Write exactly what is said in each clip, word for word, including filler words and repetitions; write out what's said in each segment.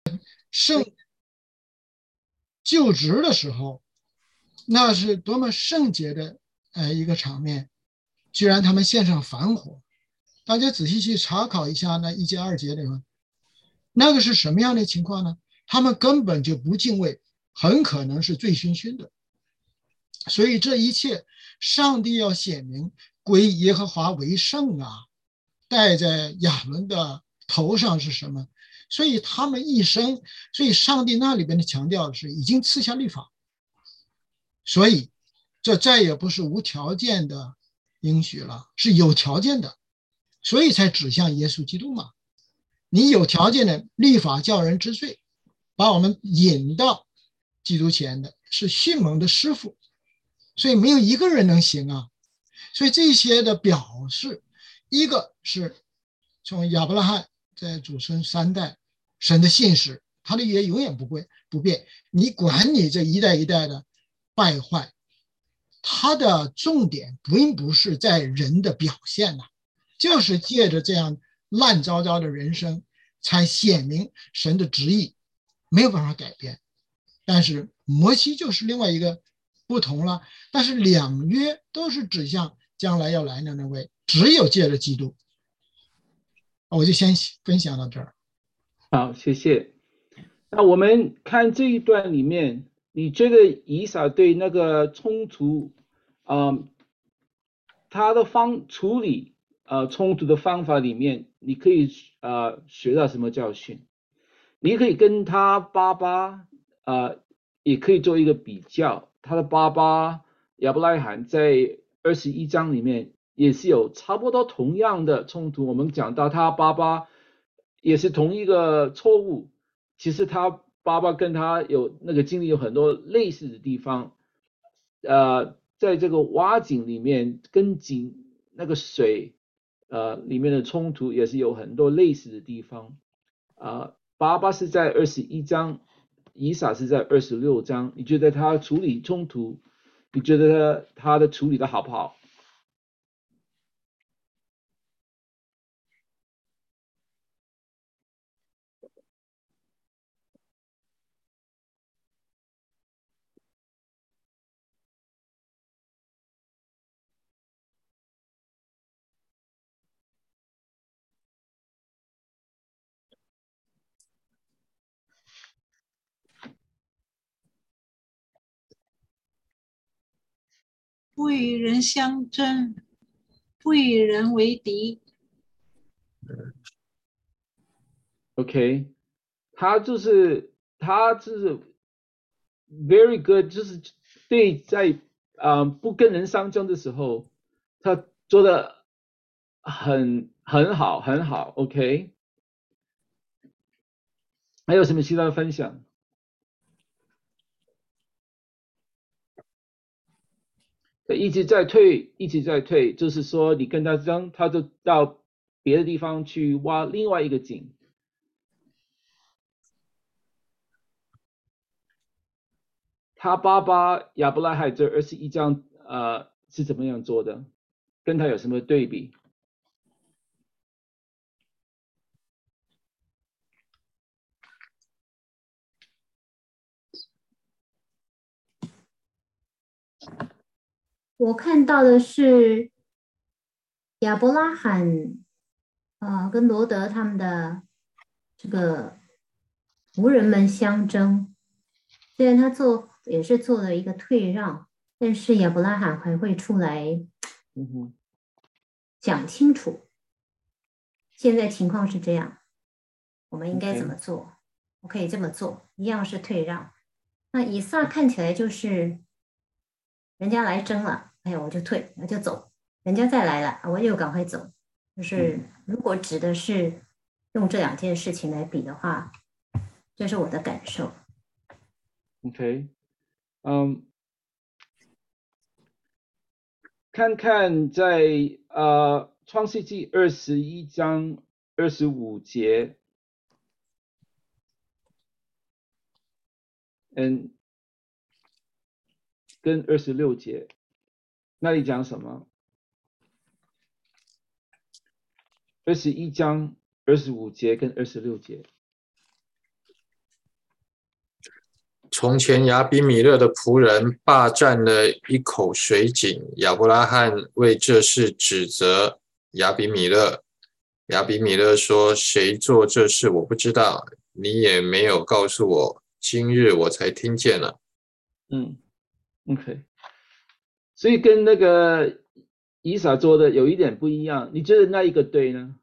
圣就职的时候，那是多么圣洁的呃一个场面，居然他们献上反火。大家仔细去查考一下那一节二节里面，那个是什么样的情况呢？他们根本就不敬畏，很可能是醉醺醺的。所以这一切，上帝要显明归耶和华为圣啊，戴在亚伦的头上是什么？所以他们一生，所以上帝那里边的强调是已经赐下律法，所以这再也不是无条件的应许了，是有条件的，所以才指向耶稣基督嘛。你有条件的律法叫人知罪，把我们引到基督前的是迅猛的师傅，所以没有一个人能行啊。所以这些的表示，一个是从亚伯拉罕在祖孙三代，神的信使，他的约永远不会不变。你管你这一代一代的败坏，他的重点并不是在人的表现呐、啊就是借着这样烂糟糟的人生，才显明神的旨意没有办法改变。但是摩西就是另外一个不同了。但是两约都是指向将来要来的那位，只有借着基督。我就先分享到这儿。 好，谢谢。那我们看这一段里面，你觉得以撒对那个冲突，嗯，他的方处理呃冲突的方法里面，你可以呃学到什么教训？你可以跟他爸爸呃也可以做一个比较，他的爸爸亚伯拉罕在二十一章里面也是有差不多同样的冲突。我们讲到他爸爸也是同一个错误，其实他爸爸跟他有那个经历有很多类似的地方。呃，在这个挖井里面跟井那个水呃里面的冲突也是有很多类似的地方。啊、呃，爸爸是在二十一章，以撒是在二十六章。你觉得他处理冲突，你觉得他他的处理的好不好？ 不与人相争，不与人为敌。 OK，他就是他就是 very good，就是对在啊、呃不跟人相争的时候，他做的很很好很好。OK，还有什么其他的分享？一直在退，一直在退，就是说你跟他争，他就到别的地方去挖另外一个井。他爸爸亚伯拉罕这二十一章呃是怎么样做的？跟他有什么对比？ 我看到的是亚伯拉罕，呃，跟罗德他们的这个仆人们相争。虽然他做也是做了一个退让，但是亚伯拉罕还会出来讲清楚，现在情况是这样，我们应该怎么做？我可以这么做，一样是退让。那以撒看起来就是人家来争了，哎呀，我就退，我就走。人家再来了，我又赶快走。就是如果指的是用这两件事情来比的话，这是我的感受。 OK， 嗯，看看在呃创世纪二十一章二十五节，嗯，跟二十六节，那里讲什么？二十一章二十五节跟二十六节。 从前亚比米勒的仆人霸占了一口水井，亚伯拉罕为这事指责亚比米勒。亚比米勒说：谁做这事我不知道，你也没有告诉我，今日我才听见了。 嗯 ，OK， 所以跟那个以撒做的有一点不一样，你觉得那一个对呢？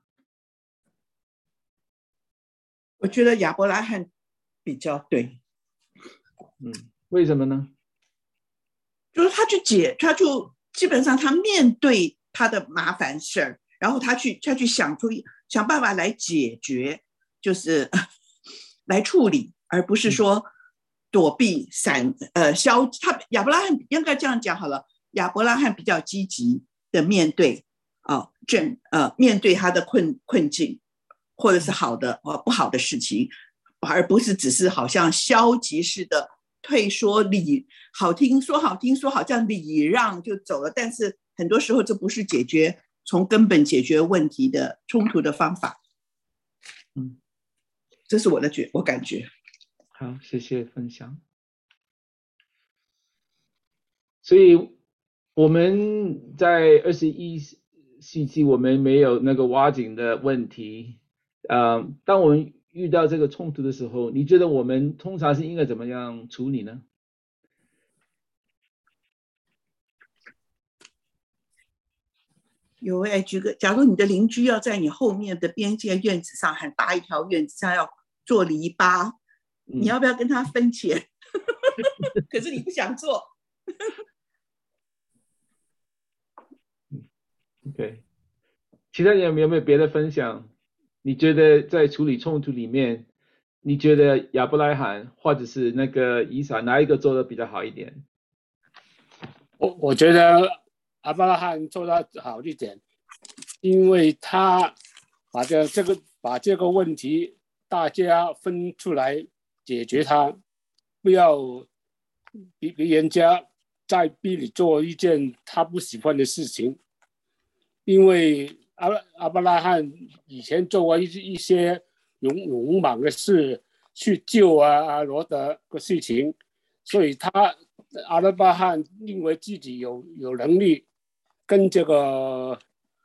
我觉得亚伯拉罕比较对。 嗯，为什么呢？ 就是他去解，他就基本上他面对他的麻烦事儿，然后他去他去想出想办法来解决，就是来处理，而不是说躲避闪呃消。他亚伯拉罕应该这样讲好了，亚伯拉罕比较积极的面对啊，正呃面对他的困困境，或者是好的或不好的事情，而不是只是好像消极式的退缩礼，好听说好听说好像礼让就走了，但是很多时候这不是解决从根本解决问题的冲突的方法。 嗯， 这是我的觉我感觉。 好，谢谢分享。所以我们在二十一世纪，我们没有那个挖井的问题。呃，当我们遇到这个冲突的时候，你觉得我们通常是应该怎么样处理呢？ 有哎，举个，假如你的邻居要在你后面的边界院子上很大一条院子上要做篱笆， 嗯、 你要不要跟他分钱？可是你不想做。 OK， 其他人有没有别的分享？你觉得在处理冲突里面，你觉得亚伯拉罕或者是那个以撒哪一个做的比较好一点？ 我我觉得亚伯拉罕做得好一点，因为他把这这个把这个问题大家分出来解决它，不要逼逼人家再逼你做一件他不喜欢的事情。因为阿阿伯拉罕以前做过一一些勇勇猛的事，去救啊阿罗德的事情，所以他阿伯拉罕认为自己有有能力跟这个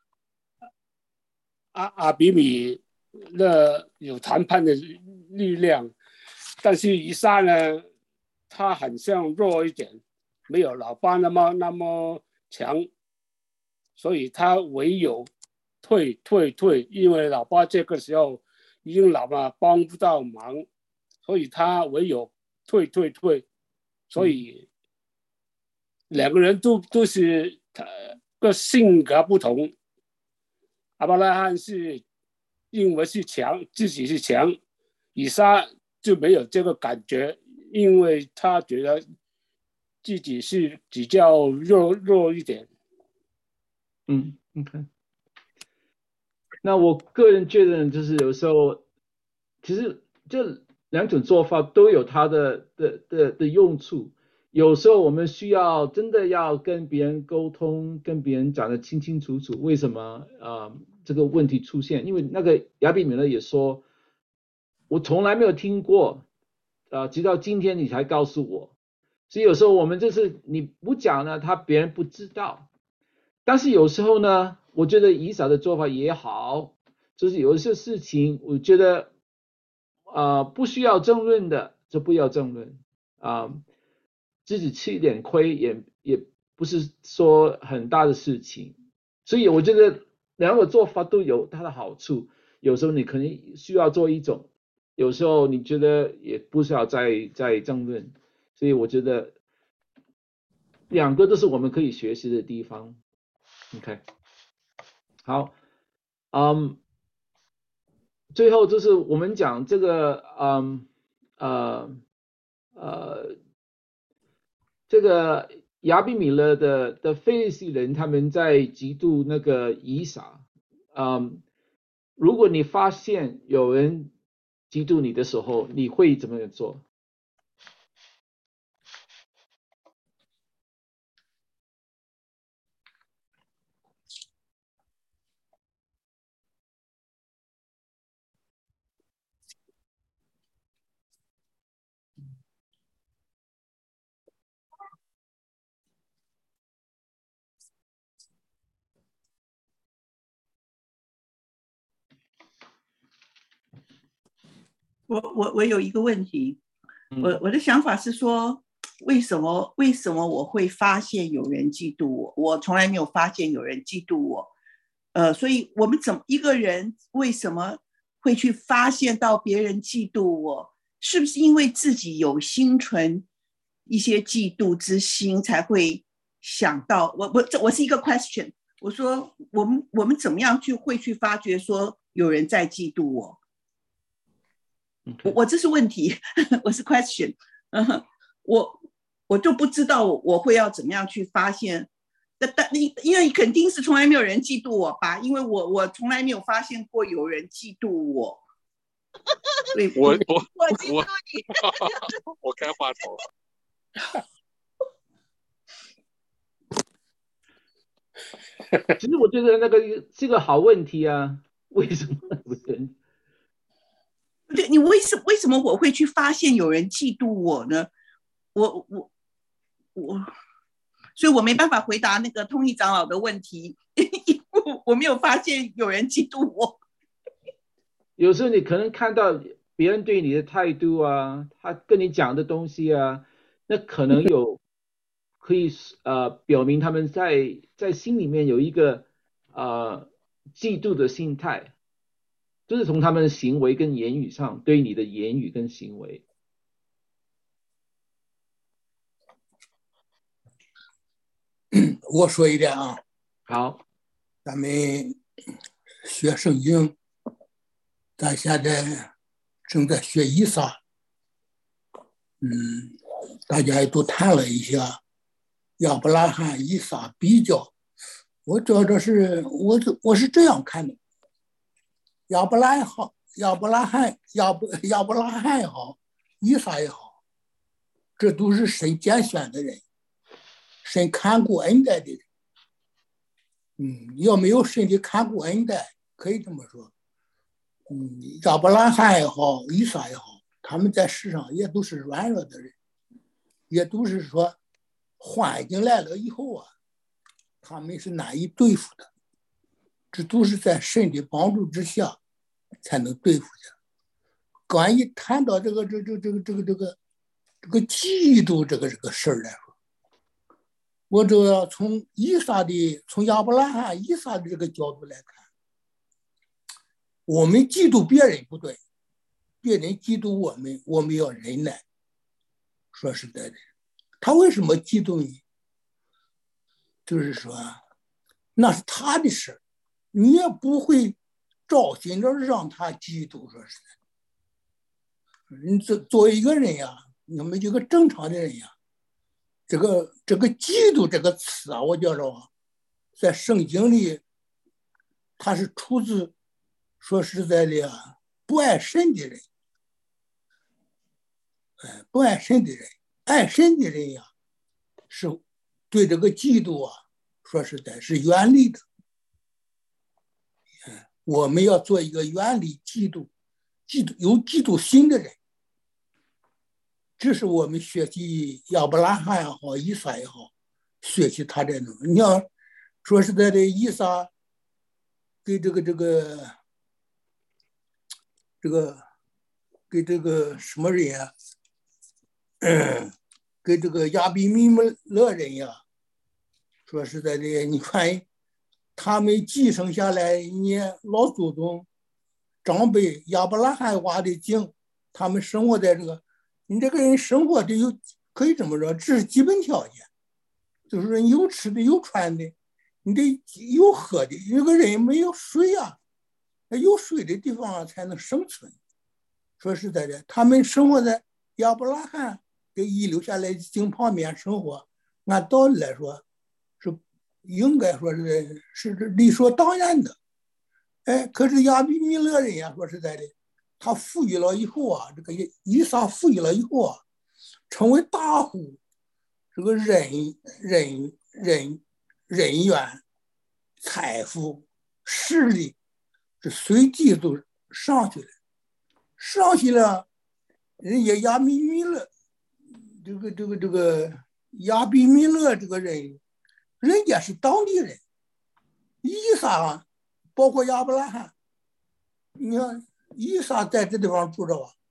阿阿比米勒有谈判的力量，但是以撒呢，他很像弱一点，没有老爸那么那么强。所以他唯有退退退，因为老爸这个时候已经老了，帮不到忙，所以他唯有退退退。所以两个人都都是个性格不同。亚伯拉罕是认为是强，自己是强，以撒就没有这个感觉，因为他觉得自己是比较弱弱一点。 嗯 ，OK。那我个人觉得，就是有时候，其实这两种做法都有它的的的的用处。有时候我们需要真的要跟别人沟通，跟别人讲得清清楚楚，为什么啊、呃、这个问题出现？因为那个亚比米勒也说，我从来没有听过，啊、呃，直到今天你才告诉我。所以有时候我们就是你不讲呢，他别人不知道。但是有时候呢，我觉得以撒的做法也好，就是有一些事情，我觉得呃不需要争论的就不要争论啊、呃，自己吃一点亏也也不是说很大的事情，所以我觉得两个做法都有它的好处。有时候你可能需要做一种，有时候你觉得也不需要再再争论，所以我觉得两个都是我们可以学习的地方。OK， 好，嗯，最后就是我们讲这个，嗯，呃，呃，这个亚比米勒的的非利士人，他们在嫉妒那个以撒，嗯，如果你发现有人嫉妒你的时候，你会怎么做？ 我我我有一个问题，我我的想法是说，为什么为什么我会发现有人嫉妒我？我从来没有发现有人嫉妒我。呃，所以我们怎么一个人为什么会去发现到别人嫉妒我？是不是因为自己有心存一些嫉妒之心，才会想到我我这我是一个 question。我说我们我们怎么样去会去发觉说有人在嫉妒我？ Okay. 我我这是问题，我是 question。嗯，我我就不知道我会要怎么样去发现。但但因为肯定是从来没有人嫉妒我吧，因为我我从来没有发现过有人嫉妒我。 我我我嫉妒你， 我开话头了。 其实我觉得那个是个好问题啊，为什么有人？ 对，你为什为什么我会去发现有人嫉妒我呢？我我我，所以我没办法回答那个通义长老的问题，因为我没有发现有人嫉妒我。 有时候你可能看到别人对你的态度啊，他跟你讲的东西啊，那可能有可以呃表明他们在在心里面有一个呃嫉妒的心态，就是从他们的行为跟言语上对你的言语跟行为。 我说一点啊， 好， 咱们学圣经，咱现在正在学以撒，嗯，大家也都谈了一下亚伯拉罕、以撒比较，我觉着是我我是这样看的，亚伯拉好，亚伯拉罕、亚伯亚伯拉罕也好，以撒也好，这都是神拣选的人，神看顾恩待的人。嗯，要没有神的看顾恩待，可以这么说。嗯，亚伯拉罕也好，以撒也好，他们在世上也都是软弱的人，也都是说环境来了以后啊，他们是难以对付的，这都是在神的帮助之下才能对付的。刚一谈到这个这这这个这个这个这个嫉妒这个这个事儿来说，我这要从以撒的从亚伯拉罕以撒的这个角度来看，我们嫉妒别人不对，别人嫉妒我们，我们要忍耐。说实在的，他为什么嫉妒你？就是说，那是他的事，你也不会照心着让他嫉妒。说实在，你作作为一个人呀，你们一个正常的人呀，这个这个嫉妒这个词啊，我觉着在圣经里，它是出自说实在的啊，不爱神的人，哎，不爱神的人，爱神的人呀，是对这个嫉妒啊，说实在是远离的。哎，我们要做一个远离嫉妒、嫉妒有嫉妒心的人。这是我们学习亚伯拉罕也好，以撒也好，学习他这种。你要说实在的，以撒给这个这个这个给这个什么人呀、啊？嗯，给这个亚比米勒人呀，说实在的，你看他们继承下来，你老祖宗长辈亚伯拉罕挖的井，他们生活在这个。你这个人生活的有可以这么说，这是基本条件，就是说你有吃的有穿的，你得有喝的。有个人没有水啊，有水的地方才能生存。说实在的，他们生活在亚伯拉罕给遗留下来的井旁边生活，按道理来说是应该说是是理所当然的。哎，可是亚比米勒人呀，说实在的。他富裕了以后啊，这个以撒富裕了以后啊，成为大户，这个人人人人员、财富、势力，这随即都上去了，上去了，人家亚比米勒，这个这个这个亚比米勒这个人，人家是当地人，以撒包括亚伯拉罕，你看。以撒在这地方住着啊，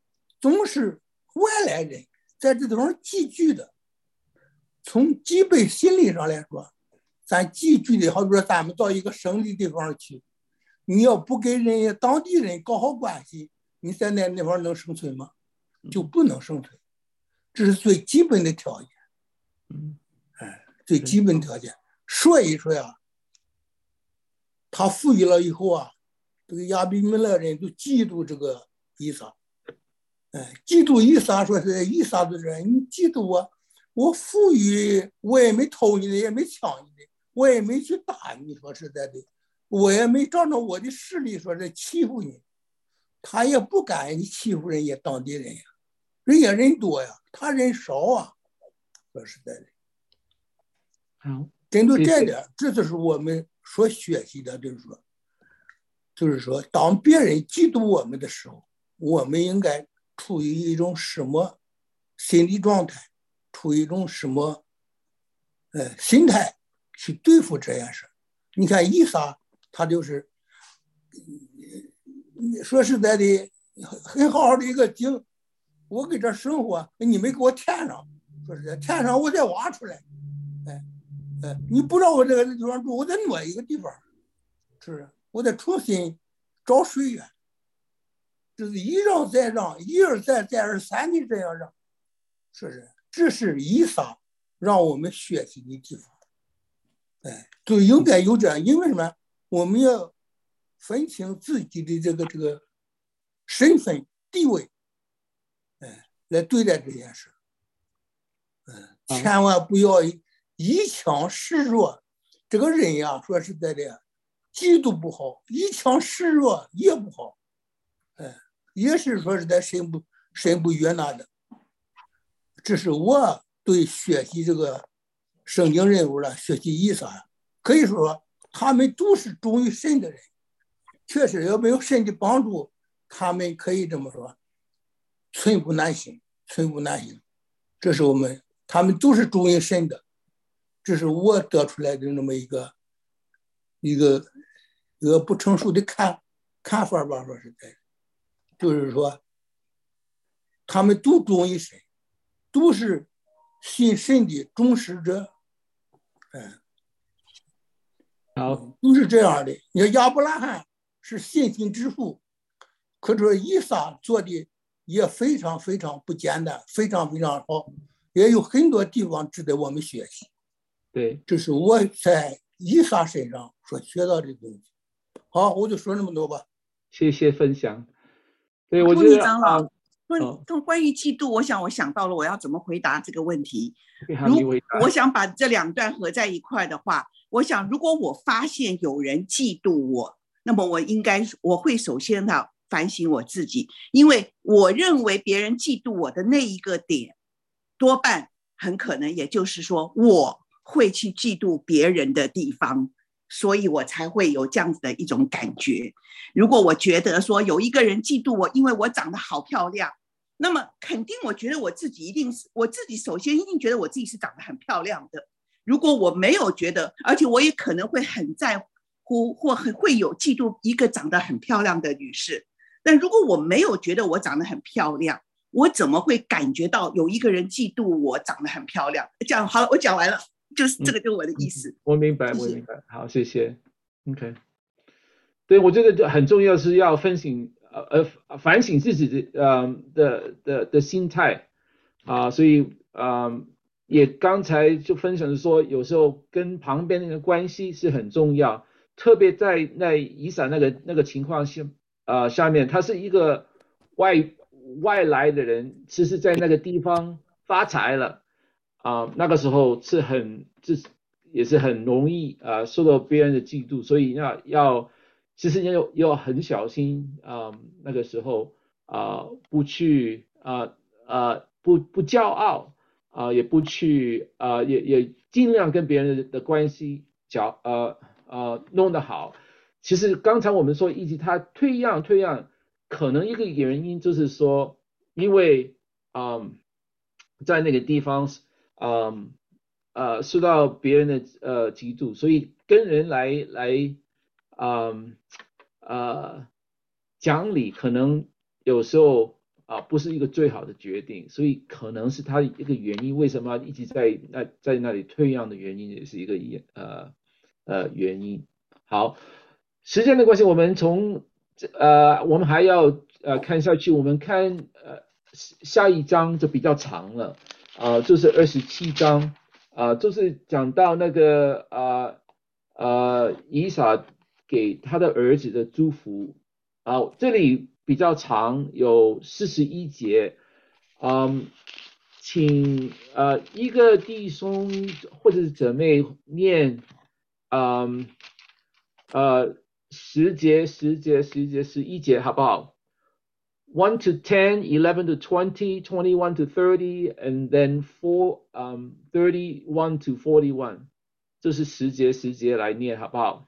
总是外来人在这地方寄居的。从基本心理上来说，咱寄居的，好比说咱们到一个省的地方去，你要不跟人家当地人搞好关系，你在那地方能生存吗？就不能生存，这是最基本的条件。 嗯， 哎，最基本条件。所以说呀，他富裕了以后啊，这个亚比米勒人都嫉妒这个以撒。哎，嫉妒以撒，说是以撒的人，你嫉妒我，我富裕，我也没偷你的，也没抢你的，我也没去打你，说实在的，我也没照着我的势力说是欺负你，他也不敢欺负人家当地人呀，人家人多呀，他人少啊，说实在的。 好， 针对这点，这就是我们所学习的，就是说，就是说，当别人嫉妒我们的时候，我们应该处于一种什么心理状态，处于一种什么呃心态去对付这件事。你看以撒，他就是说实在的，很好好的一个井，我搁这生活，你没给我填上，说实在，填上我再挖出来，哎。呃，你不让我这个地方住，我再挪一个地方，是不是？我再重新找水源，就是一让再让，一而再再而三的这样让，是不是？这是以撒让我们学习的地方，哎，就应该有这样，因为什么？我们要分清自己的这个这个身份地位，哎，来对待这件事，嗯，千万不要一强示弱，这个人呀，说实在的，嫉妒不好，一强示弱也不好，哎，也是说实在身不身不悦纳的。这是我对学习这个圣经人物了，学习以撒，可以说他们都是忠于神的人，确实要没有神的帮助，他们可以这么说，寸步难行，寸步难行。这是我们，他们都是忠于神的。这是我得出来的那么一个一个一个不成熟的看看法吧，说实在，就是说他们都忠于神，都是信神的忠实者，嗯， 好， 都是这样的。你看亚伯拉罕是信心之父，可是以撒做的也非常非常不简单，非常非常好，也有很多地方值得我们学习。 对， 这是我在以撒身上所学到的东西。好，我就说那么多吧。 谢谢分享。对，我托觉得尼长老， 啊， 关哦关关于嫉妒，我想我想到了我要怎么回答这个问题。 好，你如回答。 我想把这两段合在一块的话，我想如果我发现有人嫉妒我，那么我应该我会首先要反省我自己，因为我认为别人嫉妒我的那一个点，多半很可能也就是说我会去嫉妒别人的地方，所以我才会有这样子的一种感觉。如果我觉得说有一个人嫉妒我，因为我长得好漂亮，那么肯定我觉得我自己一定是我自己首先一定觉得我自己是长得很漂亮的。如果我没有觉得，而且我也可能会很在乎或很会有嫉妒一个长得很漂亮的女士，但如果我没有觉得我长得很漂亮，我怎么会感觉到有一个人嫉妒我长得很漂亮？讲好了，我讲完了，就是这个就是我的意思。 嗯、我明白， 谢谢我明白。好，谢谢。OK， 对，我觉得很重要是要分省呃呃反省自己的呃的的的心态啊、呃，所以啊、呃、也刚才就分享说，有时候跟旁边人的关系是很重要，特别在那以撒那个那个情况下啊、呃、下面，他是一个外外来的人，其实在那个地方发财了啊、呃，那个时候是很这也是很容易啊、呃、受到别人的嫉妒，所以要要其实要要很小心啊、呃、那个时候啊、呃、不去啊啊、呃、不不骄傲啊、呃、也不去啊、呃、也也尽量跟别人的的关系交呃呃弄得好。其实刚才我们说以及他退让退让。可能一个原因就是说，因为嗯，在那个地方，嗯呃受到别人的呃嫉妒，所以跟人来来嗯呃讲理，可能有时候啊，不是一个最好的决定，所以可能是他一个原因，为什么一直在那在那里退让的原因，也是一个呃呃原因。好，时间的关系，我们从呃我们还要呃看下去，我们看呃下一章就比较长了，啊、呃，就是二十七章，啊、呃，就是讲到那个呃呃以撒给他的儿子的祝福，啊、呃，这里比较长，有四十一节，嗯，请呃一个弟兄或者是姊妹念，嗯呃十节十节十节十一节好不好？one to ten, eleven to twenty, twenty-one to thirty, and then four, um, thirty-one to forty-one. 这是十节十节来念好不好？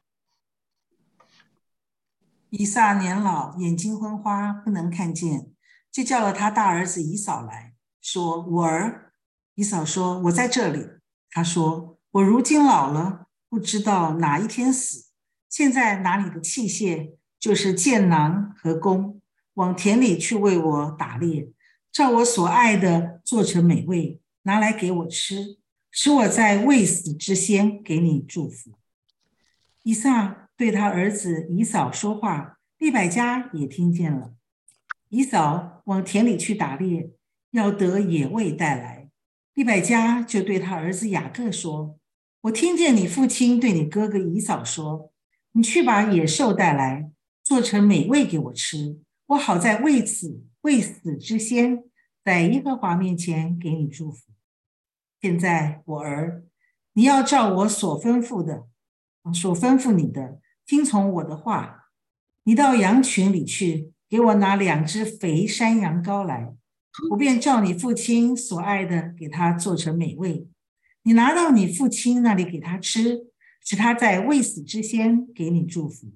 以撒年老，眼睛昏花，不能看见，就叫了他大儿子以扫来说：“我儿。”以扫说：“我在这里。”他说：“我如今老了，不知道哪一天死。现在拿你的器械，就是箭囊和弓，往田里去为我打猎，照我所爱的做成美味，拿来给我吃，使我在未死之先给你祝福。”以撒对他儿子以扫说话，利百加也听见了。以扫往田里去打猎，要得野味带来。利百加就对他儿子雅各说：“我听见你父亲对你哥哥以扫说，你去把野兽带来，做成美味给我吃，我好在为此未死之先，在耶和华面前给你祝福。现在我儿，你要照我所吩咐的，所吩咐你的，听从我的话。你到羊群里去，给我拿两只肥山羊羔来，我便照你父亲所爱的给他做成美味。你拿到你父亲那里给他吃，使他在未死之先给你祝福。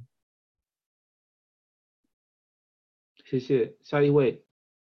谢谢，下一位。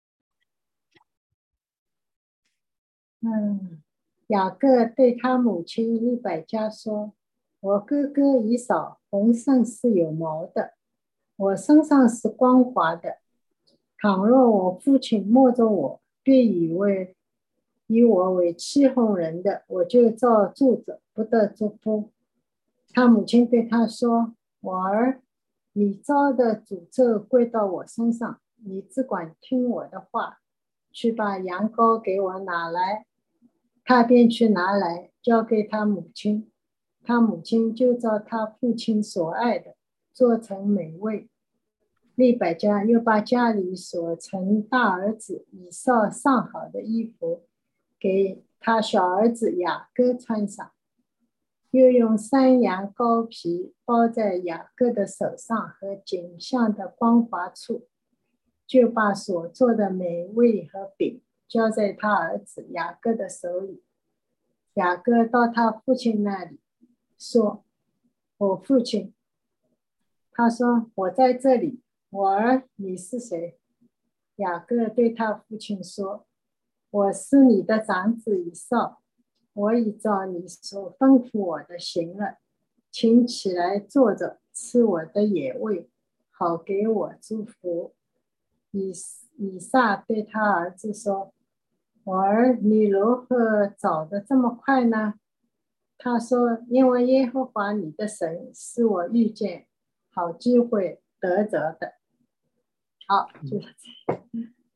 嗯，雅各对他母亲利百加说：“我哥哥以扫浑身是有毛的，我身上是光滑的。倘若我父亲摸着我，便以为以我为欺哄人的，我就照住着，不得祝福。”他母亲对他说：“我儿，你招的诅咒归到我身上，你只管听我的话，去把羊羔给我拿来。”他便去拿来，交给他母亲。他母亲就照他父亲所爱的做成美味。利百加又把家里所盛大儿子以扫上好的衣服给他小儿子雅各穿上，又用山羊羔皮包在雅各的手上和颈项的光滑处，就把所做的美味和饼交在他儿子雅各的手里。雅各到他父亲那里说：“我父亲。”他说：“我在这里。我儿，你是谁？”雅各对他父亲说：“我是你的长子以扫，我已照你所吩咐我的行了，请起来坐着吃我的野味，好给我祝福。”以以撒对他儿子说：“我儿，你如何找得这么快呢？”他说：“因为耶和华你的神是我遇见好机会得着的。”好，就是这样。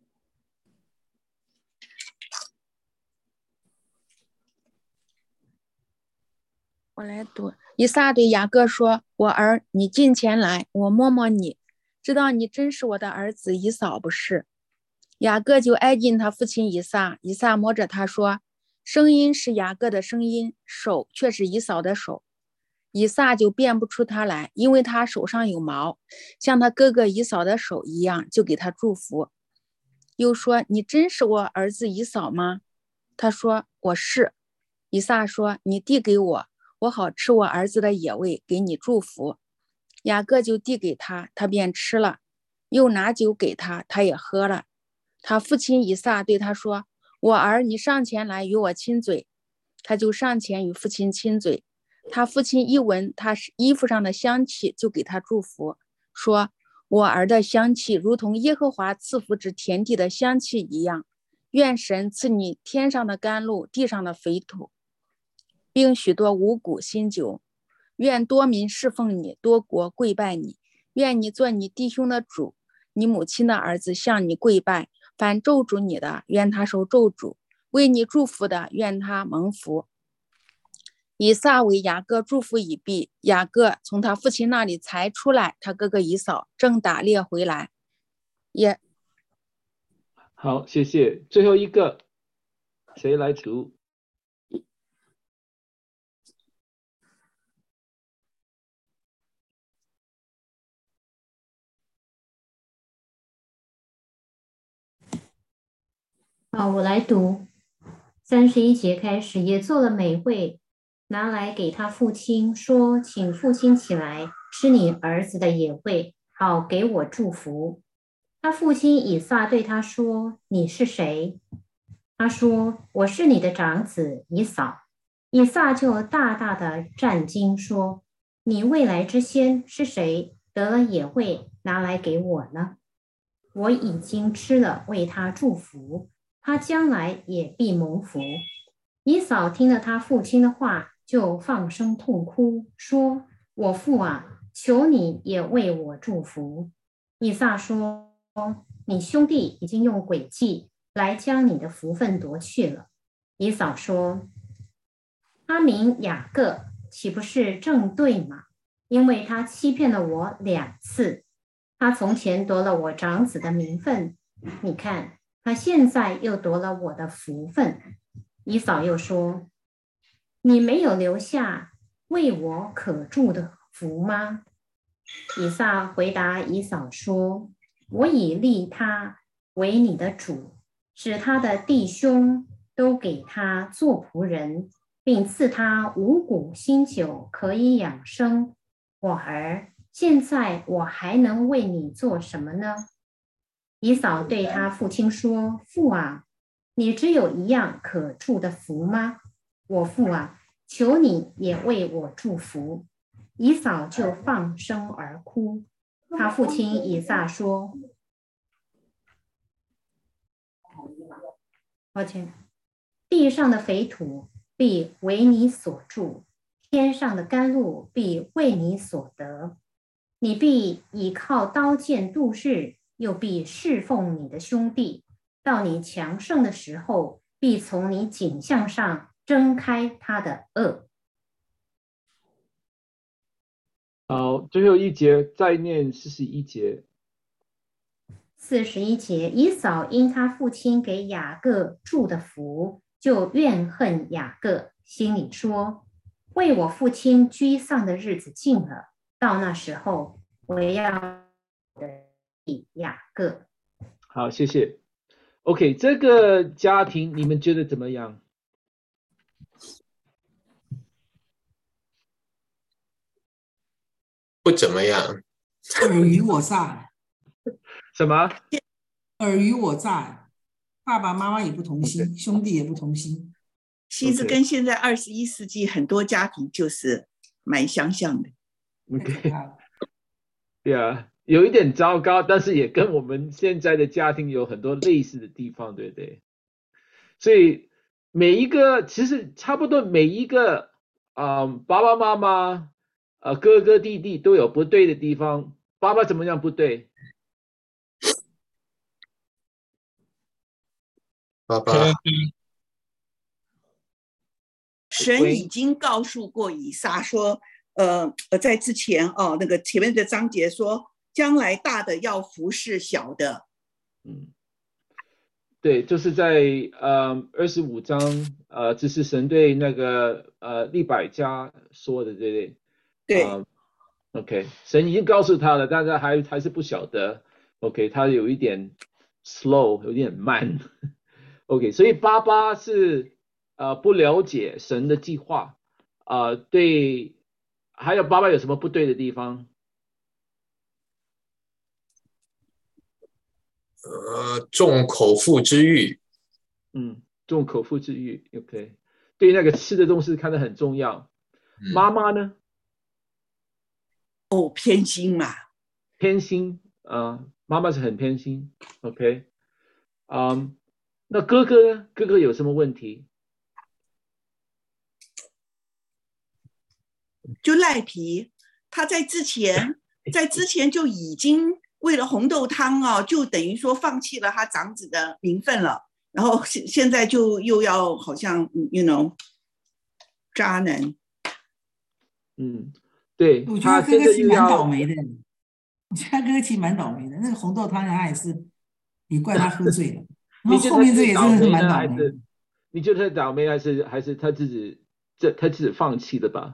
我来读。以撒对雅各说：“我儿，你近前来，我摸摸你，知道你真是我的儿子以扫不是？”雅各就挨近他父亲以撒，以撒摸着他说：“声音是雅各的声音，手却是以扫的手。”以撒就辨不出他来，因为他手上有毛，像他哥哥以扫的手一样，就给他祝福。又说：“你真是我儿子以扫吗？”他说：“我是。”以撒说：“你递给我，我好吃我儿子的野味，给你祝福。”雅各就递给他，他便吃了，又拿酒给他，他也喝了。他父亲以撒对他说：“我儿，你上前来与我亲嘴。”他就上前与父亲亲嘴。他父亲一闻他衣服上的香气，就给他祝福，说：“ 我儿的香气如同耶和华赐福之田地的香气一样。愿神赐你天上的甘露，地上的肥土，并许多五谷新酒。愿多民侍奉你，多国跪拜你。愿你做你弟兄的主，你母亲的儿子向你跪拜。凡咒诅你的，愿他受咒诅；为你祝福的，愿他蒙福。以撒为雅各祝福已毕，雅各从他父亲那里才出来，他哥哥以扫正打猎回来，也好，谢谢。最后一个，谁来读？ 好，我来读。三十一节开始，也做了美味，拿来给他父亲说：“请父亲起来吃你儿子的野味，好给我祝福。”他父亲以撒对他说：“你是谁？”他说：“我是你的长子以扫。”以撒就大大的战惊说：“你未来之先是谁得了野味拿来给我呢？我已经吃了，为他祝福，他将来也必蒙福。”以扫听了他父亲的话，就放声痛哭，说：“我父啊，求你也为我祝福。”以撒说：“你兄弟已经用诡计来将你的福分夺去了。”以扫说：“他名雅各，岂不是正对吗？因为他欺骗了我两次。他从前夺了我长子的名分，你看，他现在又夺了我的福分。”以扫又说：“你没有留下为我可祝的福吗？”以撒回答以扫说：“我已立他为你的主，使他的弟兄都给他做仆人，并赐他五谷新酒可以养生。我儿，现在我还能为你做什么呢？”以扫对他父亲说：“父啊，你只有一样可祝的福吗？我父啊，求你也为我祝福。”以扫就放声而哭。他父亲以撒说：“抱歉，地上的肥土必为你所住，天上的甘露必为你所得。你必倚靠刀剑度日，又必侍奉你的兄弟。到你强盛的时候，必从你颈项上挣开他的轭。” 好，最后一节再念四十一节。 四十一节，以扫因他父亲给雅各祝的福，就怨恨雅各，心里说：“为我父亲居丧的日子近了，到那时候，我要的雅各。” 好，谢谢。OK， 这个家庭你们觉得怎么样？ 不怎么样。 尔虞我诈。 什么？ 尔虞我诈，爸爸妈妈也不同心， okay. 兄弟也不同心。 其实跟现在二十一世纪很多家庭就是蛮相像的。 OK， 对啊，有一点糟糕，但是也跟我们现在的家庭有很多类似的地方，对不对？所以每一个其实差不多每一个啊、呃，爸爸妈妈、呃哥哥弟弟都有不对的地方。爸爸怎么样不对？ 爸爸， 神已经告诉过以撒说，呃呃，在之前哦，那个前面的章节说，将来大的要服侍小的。 嗯，对，就是在呃二十五章，呃，这是神对那个呃利百加说的，对不对？ 对。 呃 OK， 神已经告诉他了，但是还还是不晓得。OK， 他有一点 slow， 有点慢。OK， 所以爸爸是呃不了解神的计划，呃对，还有爸爸有什么不对的地方？ 呃，重口腹之欲。 嗯，重口腹之欲。OK， 对那个吃的东西看得很重要。嗯、妈妈呢？ 哦，偏心嘛， 偏心。 呃，妈妈是很偏心 ，OK， 嗯、um, 那哥哥呢？哥哥有什么问题？ 就赖皮，他在之前，在之前就已经为了红豆汤哦，就等于说放弃了他长子的名分了，然后现现在就又要好像 you know 渣男。 嗯，对， 我觉得哥哥其实蛮倒霉的，我觉得他哥哥其实蛮倒霉的。那个红豆汤他也是也怪他喝醉了，然后后面这也真的是蛮倒霉的。 你觉得他倒霉还是还是他自己这他自己放弃的吧？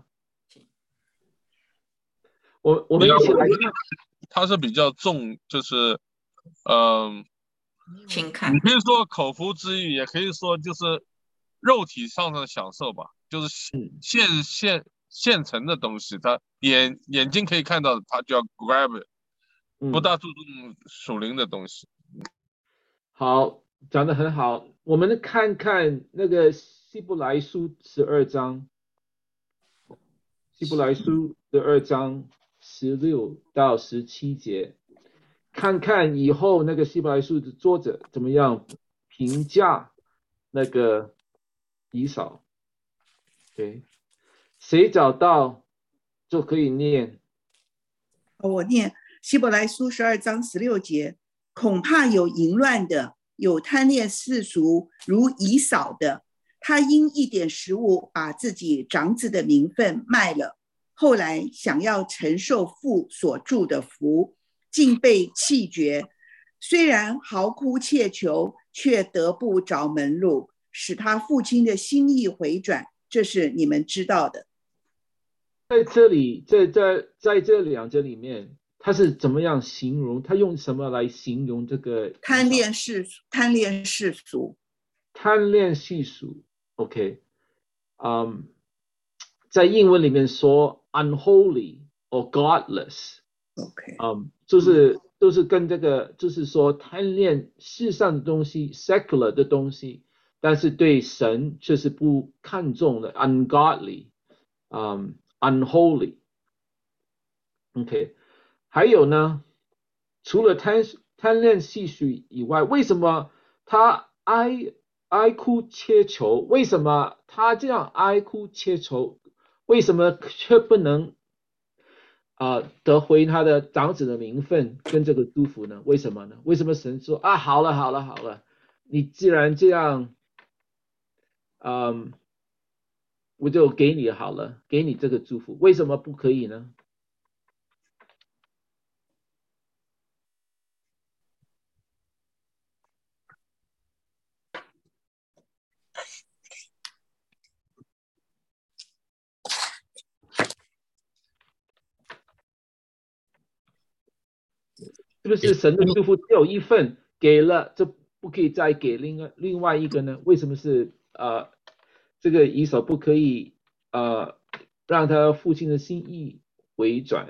我我们一起来看， 他是比较重，就是嗯， 轻看。 你可以说口腹之欲，也可以说就是肉体上的享受吧，就是现现现成的东西，他眼眼睛可以看到，他就要 grab it， 不大注重属灵的东西。 好，讲得很好。我们看看那个希伯来书十二章，希伯来书十二章十六到十七节，看看以后那个希伯来书的作者怎么样评价那个以扫。对，谁找到就可以念。 我念希伯来书十二章十六节，恐怕有淫乱的，有贪恋世俗如以扫的，他因一点食物把自己长子的名分卖了，后来想要承受父所祝的福，竟被弃绝，虽然嚎哭切求，却得不着门路，使他父亲的心意回转，这是你们知道的。 在这里，在在在这两者里面，他是怎么样形容？他用什么来形容这个贪恋世贪恋世俗？ 贪恋世俗 ，OK， 嗯、um, ，在英文里面说 unholy or godless，OK， 嗯、um, ，就是都是跟这个，就是说贪恋世上的东西 ，secular 的东西，但是对神却是不看重的 ，ungodly， 嗯、um, ，unholy，OK，、okay. 还有呢，除了贪贪恋世俗以外，为什么他哀哀哭切求？为什么他这样哀哭切求？为什么却不能啊、呃、得回他的长子的名分跟这个祝福呢？为什么呢？为什么神说啊，好了好了好了，你既然这样，嗯，我就给你好了，给你这个祝福，为什么不可以呢？是不是神的祝福只有一份，给了就不可以再给另外另外一个呢？为什么是呃这个以扫不可以呃让他父亲的心意回转？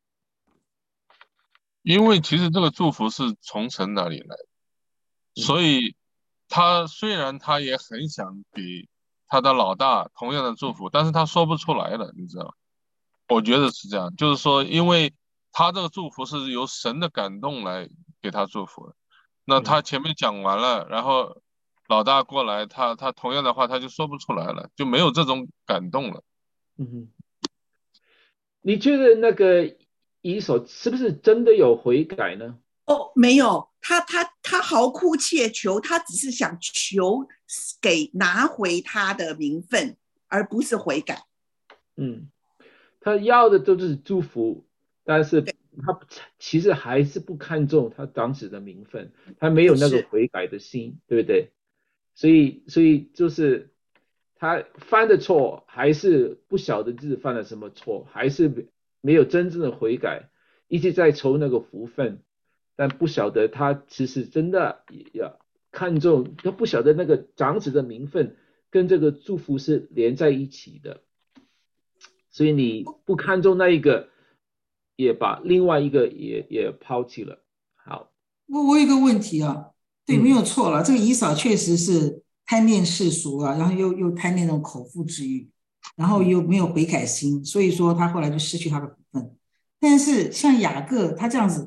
因为其实这个祝福是从神那里来的，所以他虽然他也很想给他的老大同样的祝福，但是他说不出来了，你知道吗？我觉得是这样，就是说因为他这个祝福是由神的感动来给他祝福的，那他前面讲完了，然后老大过来，他他同样的话他就说不出来了，就没有这种感动了。 嗯哼，你觉得那个以扫是不是真的有悔改呢？ 哦，没有，他他他嚎哭切求，他只是想求给拿回他的名分，而不是悔改。 嗯，他要的都是祝福，但是他其实还是不看重他长子的名分，他没有那个悔改的心，对不对？所以所以就是他犯的错，还是不晓得自己犯了什么错，还是没有真正的悔改，一直在求那个福分，但不晓得他其实真的要看重，他不晓得那个长子的名分跟这个祝福是连在一起的，所以你不看重那一个，也把另外一个也也抛弃了。好， 我我有一个问题啊，对，没有错了，这个以扫确实是贪恋世俗啊，然后又又贪恋那种口腹之欲，然后又没有悔改心，所以说他后来就失去他的福分。但是像雅各他这样子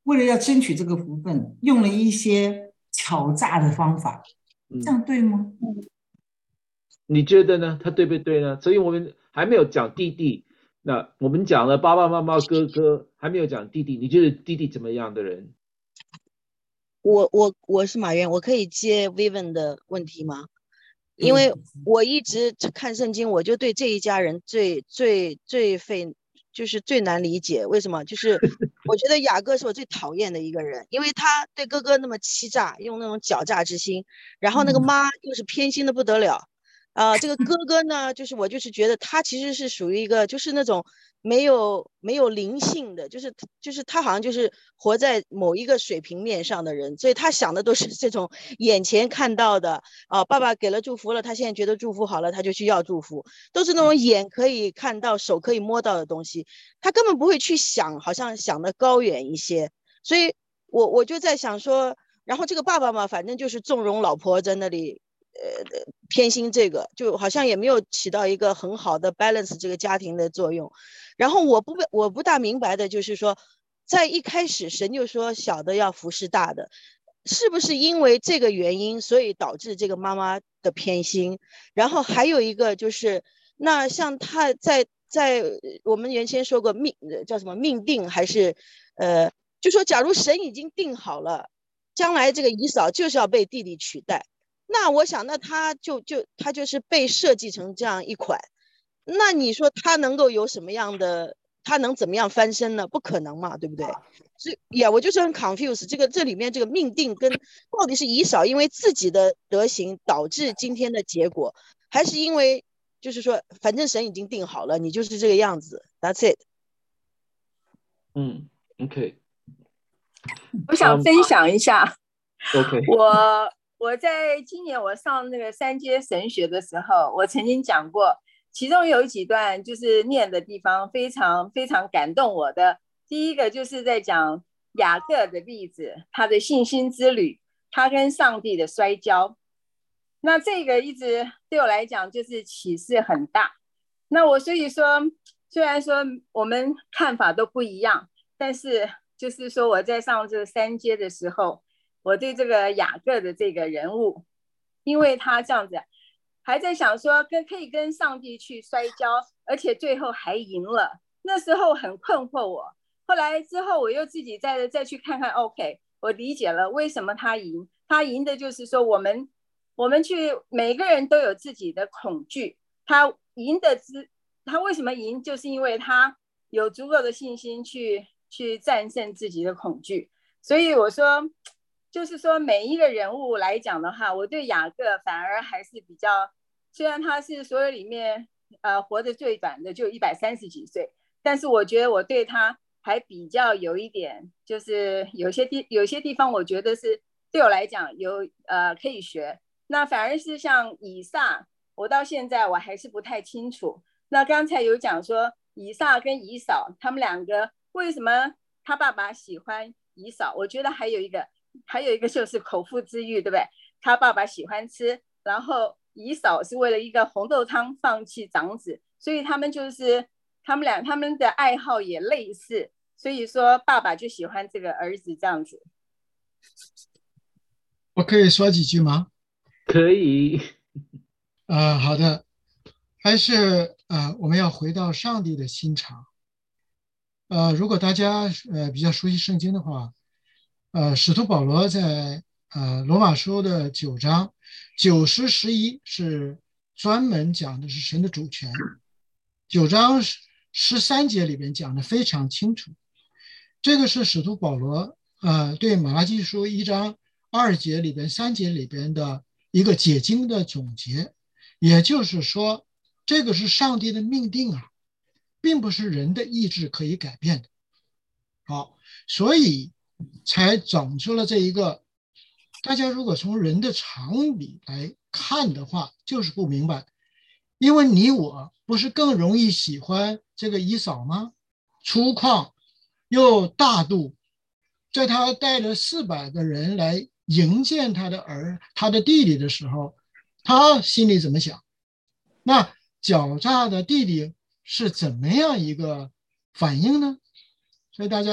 为了要争取这个福分，用了一些巧诈的方法，这样对吗？ 你觉得呢？他对不对呢？所以我们还没有讲弟弟，那我们讲了爸爸妈妈哥哥，还没有讲弟弟。你觉得弟弟怎么样的人？ 我我我是马原，我可以接 Vivian 的问题吗？因为我一直看圣经，我就对这一家人最最最费，就是最难理解。为什么？就是我觉得雅各是我最讨厌的一个人，因为他对哥哥那么欺诈，用那种狡诈之心，然后那个妈又是偏心的不得了。啊、呃，这个哥哥呢，就是我就是觉得他其实是属于一个就是那种没有没有灵性的，就是就是他好像就是活在某一个水平面上的人，所以他想的都是这种眼前看到的啊、呃，爸爸给了祝福了，他现在觉得祝福好了，他就去要祝福，都是那种眼可以看到、手可以摸到的东西，他根本不会去想，好像想得高远一些，所以我我就在想说，然后这个爸爸嘛，反正就是纵容老婆在那里。呃，偏心这个就好像也没有起到一个很好的 balance 这个家庭的作用。然后我不我不大明白的就是说，在一开始神就说小的要服侍大的，是不是因为这个原因，所以导致这个妈妈的偏心？然后还有一个就是，那像他在在我们原先说过命叫什么命定还是呃，就说假如神已经定好了，将来这个以扫就是要被弟弟取代。那我想，那他就就他就是被设计成这样一款，那你说他能够有什么样的，他能怎么样翻身呢？不可能嘛，对不对？所以呀，我就是很 confused， 这个这里面这个命定跟到底是以扫因为自己的德行导致今天的结果，还是因为就是说，反正神已经定好了，你就是这个样子 ，That's it。 嗯 ，OK。 我想分享一下。 Um, OK。 我。我在今年我上那个三阶神学的时候，我曾经讲过，其中有几段就是念的地方非常非常感动我的。第一个就是在讲雅各的例子，他的信心之旅，他跟上帝的摔跤。那这个一直对我来讲就是启示很大。那我所以说，虽然说我们看法都不一样，但是就是说我在上这三阶的时候，我对这个雅各的这个人物，因为他这样子还在想说跟可以跟上帝去摔跤，而且最后还赢了，那时候很困惑我。后来之后我又自己再再去看看 OK， 我理解了为什么他赢。他赢的就是说我们我们去每个人都有自己的恐惧，他赢的之他为什么赢，就是因为他有足够的信心去去战胜自己的恐惧。所以我说就是说每一个人物来讲的话，我对雅各反而还是比较，虽然他是所有里面呃活得最短的，就一百三十几岁，但是我觉得我对他还比较有一点，就是有些地有些地方我觉得是对我来讲有呃可以学。那反而是像以撒，我到现在我还是不太清楚。那刚才有讲说以撒跟以扫他们两个为什么他爸爸喜欢以扫，我觉得还有一个还有一个就是口腹之欲，对不对？他爸爸喜欢吃，然后以扫是为了一个红豆汤放弃长子，所以他们就是他们俩他们的爱好也类似，所以说爸爸就喜欢这个儿子这样子。 我可以说几句吗？ 可以。 呃，好的，还是呃我们要回到上帝的心肠。呃，如果大家呃比较熟悉圣经的话，呃，使徒保罗在呃罗马书的九章九十十一是专门讲的是神的主权，九章十三节里边讲的非常清楚。这个是使徒保罗呃对马拉基书一章二节里边三节里边的一个解经的总结，也就是说，这个是上帝的命定啊，并不是人的意志可以改变的。好，所以才整出了这一个，大家如果从人的常理来看的话，就是不明白，因为你我不是更容易喜欢这个以扫吗？粗犷又大度，在他带了四百个人来迎见他的儿他的弟弟的时候，他心里怎么想？那狡诈的弟弟是怎么样一个反应呢？所以大家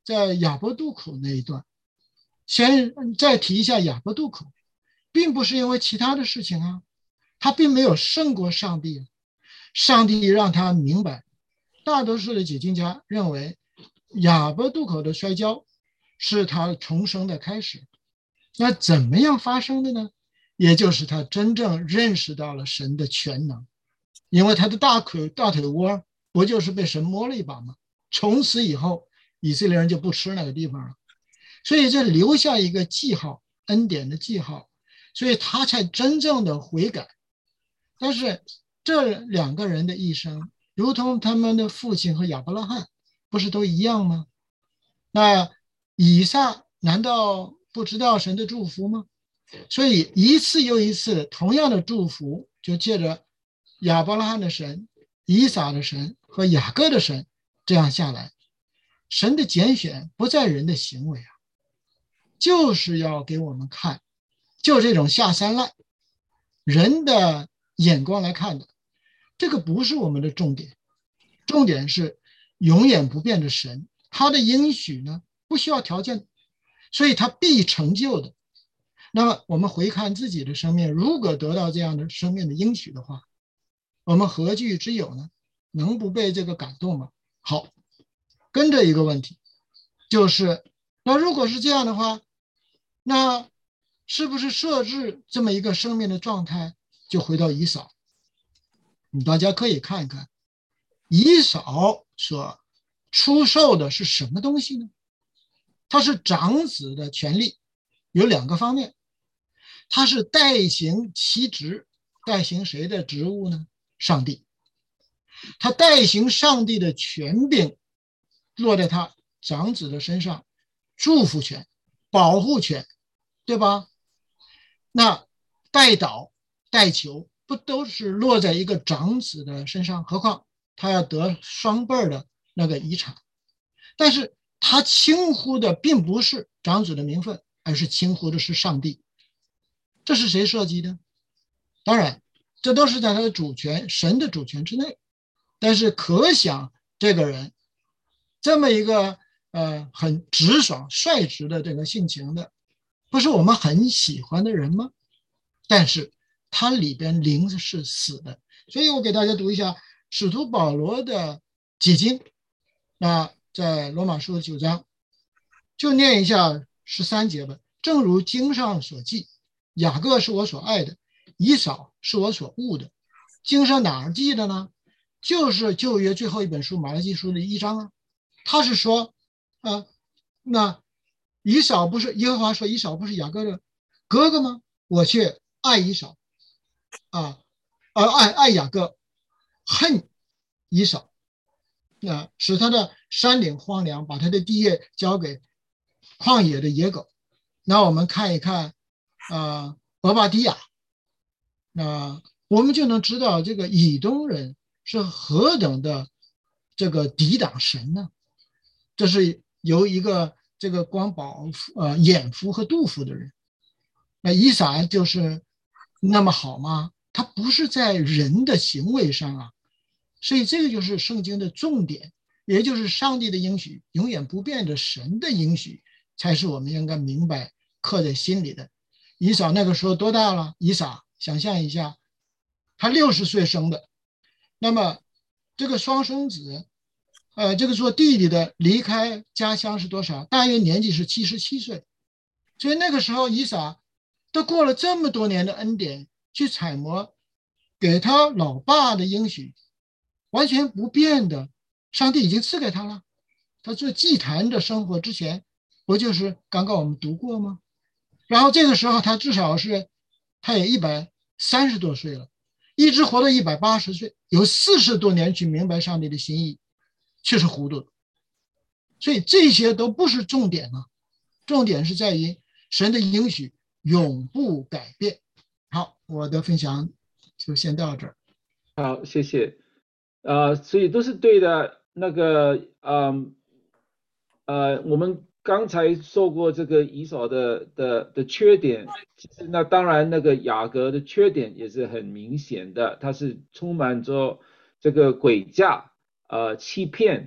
在雅伯渡口那一段，先再提一下雅伯渡口，并不是因为其他的事情啊，他并没有胜过上帝，上帝让他明白，大多数的解经家认为雅伯渡口的摔跤是他重生的开始。那怎么样发生的呢？也就是他真正认识到了神的全能，因为他的大腿大腿窝不就是被神摸了一把吗？从此以后以色列人就不吃那个地方了，所以这留下一个记号，恩典的记号，所以他才真正的悔改。但是这两个人的一生如同他们的父亲和亚伯拉罕不是都一样吗？那以撒难道不知道神的祝福吗？所以一次又一次同样的祝福就借着亚伯拉罕的神、以撒的神和雅各的神这样下来。神的拣选不在人的行为啊，就是要给我们看，就这种下三滥人的眼光来看的，这个不是我们的重点，重点是永远不变的神，他的应许呢不需要条件，所以他必成就的。那么我们回看自己的生命，如果得到这样的生命的应许的话，我们何惧之有呢？能不被这个感动吗？好，跟着一个问题，就是那如果是这样的话，那是不是设置这么一个生命的状态就回到以扫？你大家可以看一看，以扫所出售的是什么东西呢？它是长子的权利，有两个方面，他是代行其职，代行谁的职务呢？上帝。他代行上帝的权柄落在他长子的身上，祝福权、保护权，对吧？那代祷、代求不都是落在一个长子的身上？何况他要得双倍的那个遗产，但是他轻忽的并不是长子的名分，而是轻忽的是上帝。这是谁设计的？当然这都是在他的主权，神的主权之内，但是可想这个人这么一个呃很直爽率直的这个性情的，不是我们很喜欢的人吗？但是他里边灵是死的。所以我给大家读一下使徒保罗的解经，那在罗马书九章就念一下十三节吧。正如经上所记，雅各是我所爱的，以扫是我所恶的。经上哪儿记的呢？就是旧约最后一本书马拉基书的一章啊。他是说啊，那以扫不是耶和华说以扫不是雅各的哥哥吗？我却爱以扫啊，呃爱爱雅各，恨以扫，那使他的山岭荒凉，把他的地业交给旷野的野狗。那我们看一看啊，俄巴底亚，那我们就能知道这个以东人是何等的这个抵挡神呢？这是由一个这个光保呃眼福和杜甫的人，那以撒就是那么好吗？他不是在人的行为上啊，所以这个就是圣经的重点，也就是上帝的应许，永远不变的神的应许，才是我们应该明白刻在心里的。以扫那个时候多大了？以撒想象一下，他六十岁生的，那么这个双生子，呃，这个做弟弟的离开家乡是多少？大约年纪是七十七岁。所以那个时候以撒都过了这么多年的恩典，去揣摩给他老爸的应许，完全不变的，上帝已经赐给他了。他做祭坛的生活之前，不就是刚刚我们读过吗？然后这个时候他至少是，他也一百三十多岁了，一直活到一百八十岁，有四十多年去明白上帝的心意，却是糊涂的。所以这些都不是重点啊，重点是在于神的应许永不改变。好，我的分享就先到这儿。 好，谢谢。呃，所以都是对的。那个，嗯，呃，我们刚才说过这个以扫的的的缺点，其实那当然那个雅各的缺点也是很明显的，他是充满着这个诡诈、呃欺骗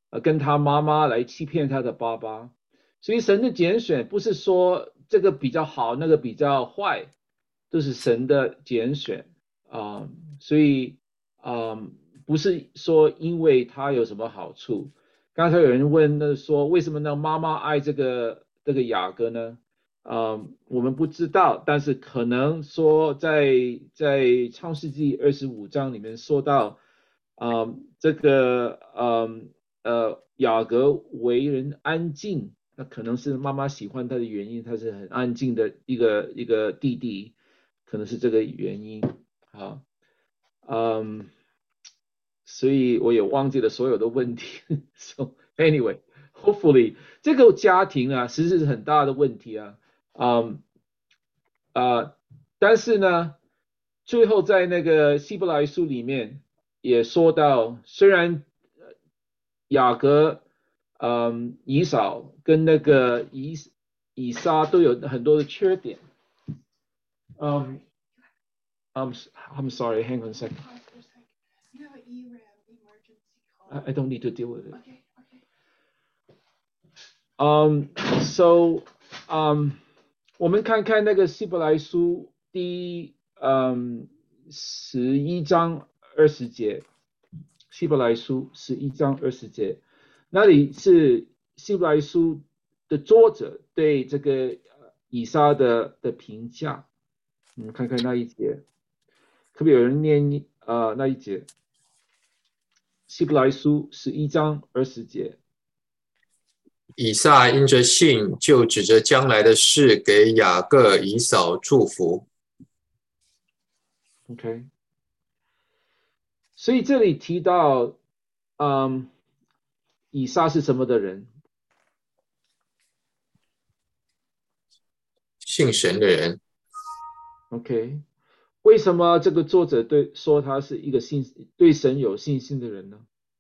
呃跟他妈妈来欺骗他的爸爸。所以神的拣选不是说这个比较好，那个比较坏，都是神的拣选啊、呃。所以啊、呃，不是说因为他有什么好处。刚才有人问那说为什么呢？妈妈爱这个这个雅各呢？啊、呃，我们不知道，但是可能说在在创世纪二十五章里面说到，啊、呃，这个呃呃雅各为人安静。那可能是妈妈喜欢他的原因，他是很安静的一个一个弟弟，可能是这个原因啊，嗯，所以我也忘记了所有的问题。So anyway, hopefully 这个家庭啊，其实是很大的问题啊，嗯啊，但是呢，最后在那个希伯来书里面也说到，虽然雅各。嗯，以扫跟那个以以撒都有很多的缺点。嗯、um, ，I'm sorry, hang on a second. I, I don't need to deal with it. Um, so, um, 我们看看那个希伯来书第嗯十一章二十节，希伯来书十一章二十节。那里是希伯来书的作者对这个以撒的的评价，我们看看那一节，可不可以有人念呃那一节？希伯来书十一章二十节。 以撒因着信，就指着将来的事给雅各、以扫祝福。 OK， 所以这里提到，嗯。以撒是什么的人？ 信神的人。 OK， 为什么这个作者对说他是一个信对神有信心的人呢？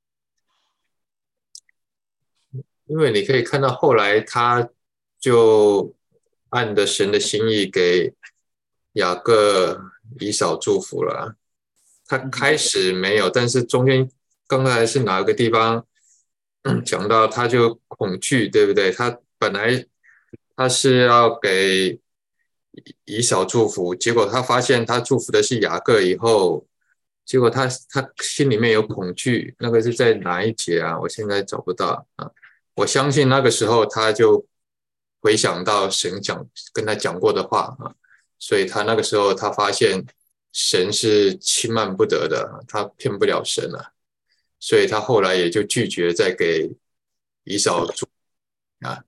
因为你可以看到后来他就按着神的心意给雅各、以扫祝福了。他开始没有，但是中间刚才是哪个地方？讲到他就恐惧，对不对？他本来他是要给以扫祝福，结果他发现他祝福的是雅各以后，结果他他心里面有恐惧，那个是在哪一节啊？我现在找不到啊。我相信那个时候他就回想到神讲跟他讲过的话啊，所以他那个时候他发现神是轻慢不得的，他骗不了神啊。所以他后来也就拒绝再给以扫祝啊。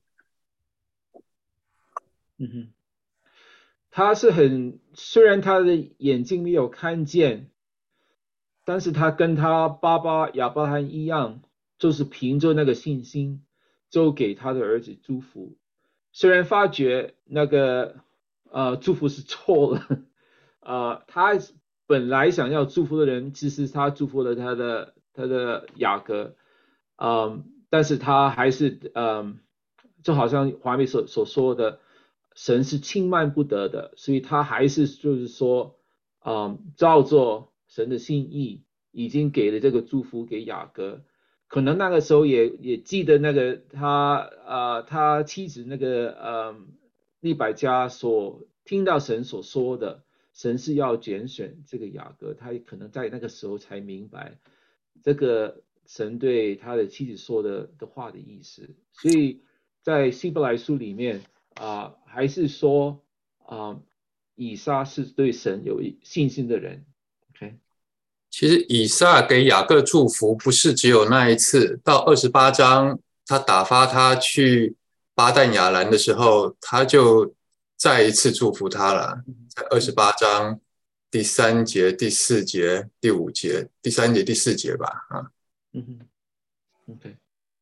嗯哼，他是很虽然他的眼睛没有看见，但是他跟他爸爸亚伯拉罕一样，就是凭着那个信心，就给他的儿子祝福。虽然发觉那个呃祝福是错了，呃，他本来想要祝福的人，其实他祝福了他的。他的雅各，嗯，但是他还是，嗯，就好像华美所所说的，神是轻慢不得的，所以他还是就是说，嗯，照做神的心意，已经给了这个祝福给雅各，可能那个时候也也记得那个他呃他妻子那个呃利百加所听到神所说的，神是要拣选这个雅各，他可能在那个时候才明白。这个神对他的妻子说的的话的意思，所以在希伯来书里面啊、呃，还是说啊、呃，以撒是对神有信心的人。OK， 其实以撒给雅各祝福不是只有那一次，到二十八章他打发他去巴旦亚兰的时候，他就再一次祝福他了，在二十八章。第三节、第四节、第五节，第三节、第四节吧，啊， 嗯哼 ，OK。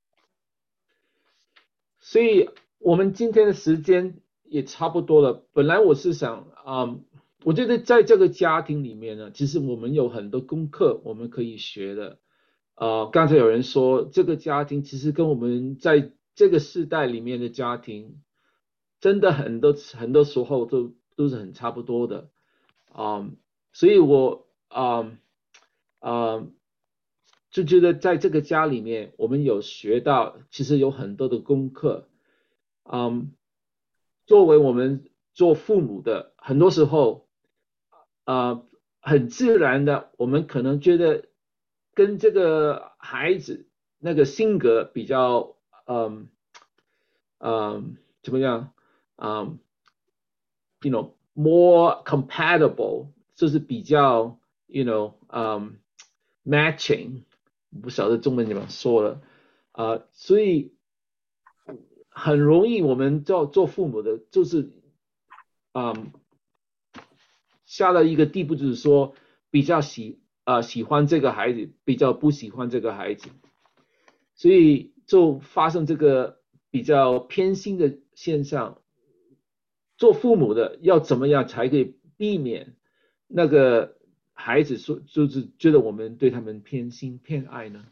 所以我们今天的时间也差不多了。本来我是想，嗯，我觉得在这个家庭里面呢，其实我们有很多功课我们可以学的。呃，刚才有人说这个家庭其实跟我们在这个世代里面的家庭，真的很多很多时候都都是很差不多的。嗯，所以我，嗯，嗯， 就觉得在这个家里面，我们有学到，其实有很多的功课。嗯，作为我们做父母的，很多时候，呃，很自然的，我们可能觉得跟这个孩子那个性格比较，嗯，嗯，怎么样？嗯 ，you know more compatible， 就是比较 you know 嗯 matching， 不晓得中文怎么说了，呃，所以很容易我们做做父母的，就是嗯下到一个地步，就是说比较喜呃喜欢这个孩子，比较不喜欢这个孩子，所以就发生这个比较偏心的现象。做父母的要怎么样才可以避免那个孩子说就是觉得我们对他们偏心偏爱呢？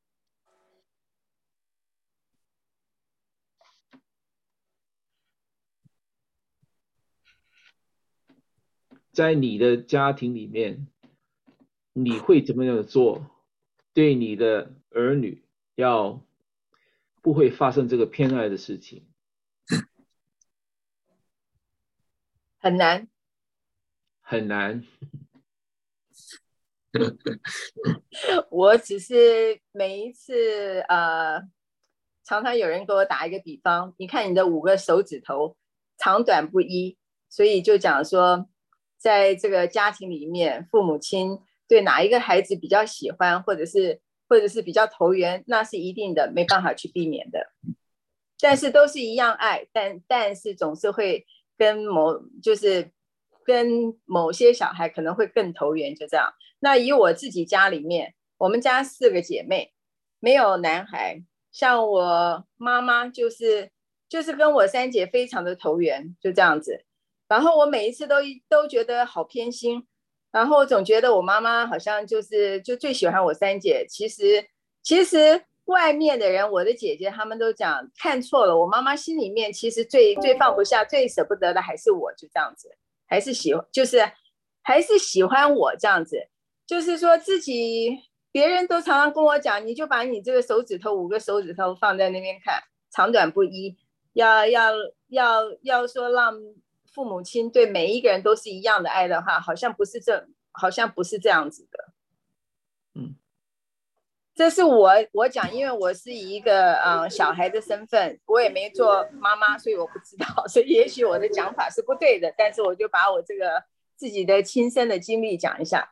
在你的家庭里面，你会怎么样做？对你的儿女要不会发生这个偏爱的事情？ 很难， 很难。 我只是每一次呃，常常有人给我打一个比方，你看你的五个手指头长短不一，所以就讲说，在这个家庭里面，父母亲对哪一个孩子比较喜欢，或者是或者是比较投缘，那是一定的，没办法去避免的。但是都是一样爱，但但是总是会跟某就是跟某些小孩可能会更投缘，就这样。那以我自己家里面，我们家四个姐妹，没有男孩，像我妈妈就是就是跟我三姐非常的投缘，就这样子。然后我每一次都都觉得好偏心，然后总觉得我妈妈好像就是就最喜欢我三姐，其实其实外面的人，我的姐姐他们都讲看错了，我妈妈心里面其实最最放不下、最舍不得的还是我，就这样子，还是喜就是还是喜欢我这样子，就是说自己别人都常常跟我讲，你就把你这个手指头五个手指头放在那边看，长短不一，要要要要说让父母亲对每一个人都是一样的爱的话，好像不是这好像不是这样子的。 嗯。 这是我我讲，因为我是一个嗯小孩的身份，我也没做妈妈，所以我不知道，所以也许我的讲法是不对的，但是我就把我这个自己的亲身的经历讲一下。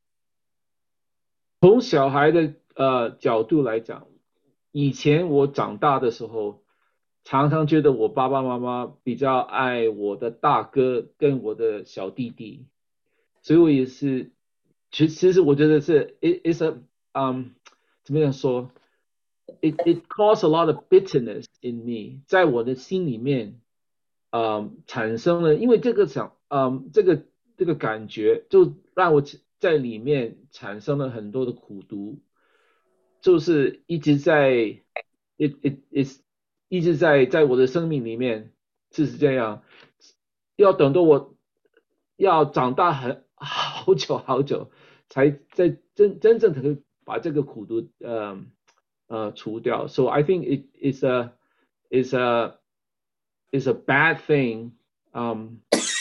从小孩的呃角度来讲，以前我长大的时候，常常觉得我爸爸妈妈比较爱我的大哥跟我的小弟弟，所以我也是，其其实我觉得是 it is a um 怎么样说 ，it it caused a lot of bitterness in me， 在我的心里面，嗯，产生了，因为这个想，嗯，这个这个感觉就让我在里面产生了很多的苦毒，就是一直在 it it is 一直在在我的生命里面就是这样，要等到我要长大很好久好久，才在真真正的把这个苦毒呃呃除掉。So I think it is a is a is a bad thing um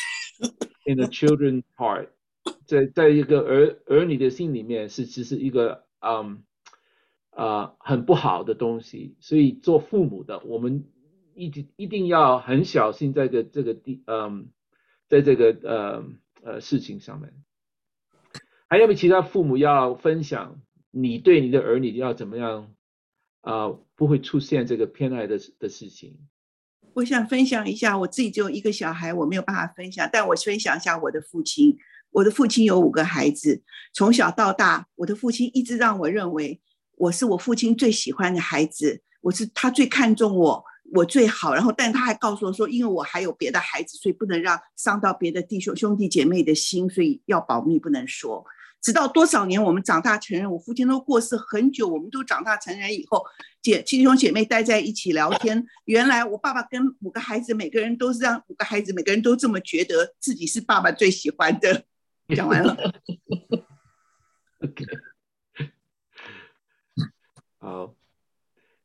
in the children's heart， 在在一个儿儿女的心里面是只是一个嗯呃很不好的东西，所以做父母的我们一定一定要很小心在这个这个地嗯在这个呃呃事情上面。还有没有其他父母要分享你对你的儿女要怎么样啊、呃、不会出现这个偏爱的的事情？ 我想分享一下，我自己只有一个小孩，我没有办法分享，但我分享一下我的父亲。我的父亲有五个孩子，从小到大，我的父亲一直让我认为我是我父亲最喜欢的孩子，我是他最看重我，我最好。然后，但他还告诉我说，因为我还有别的孩子，所以不能让伤到别的弟兄兄弟姐妹的心，所以要保密，不能说。直到多少年我们长大成人，我父亲都过世很久，我们都长大成人以后，姐弟兄姐妹待在一起聊天，原来我爸爸跟五个孩子每个人都是让五个孩子每个人都这么觉得自己是爸爸最喜欢的。讲完了。 OK，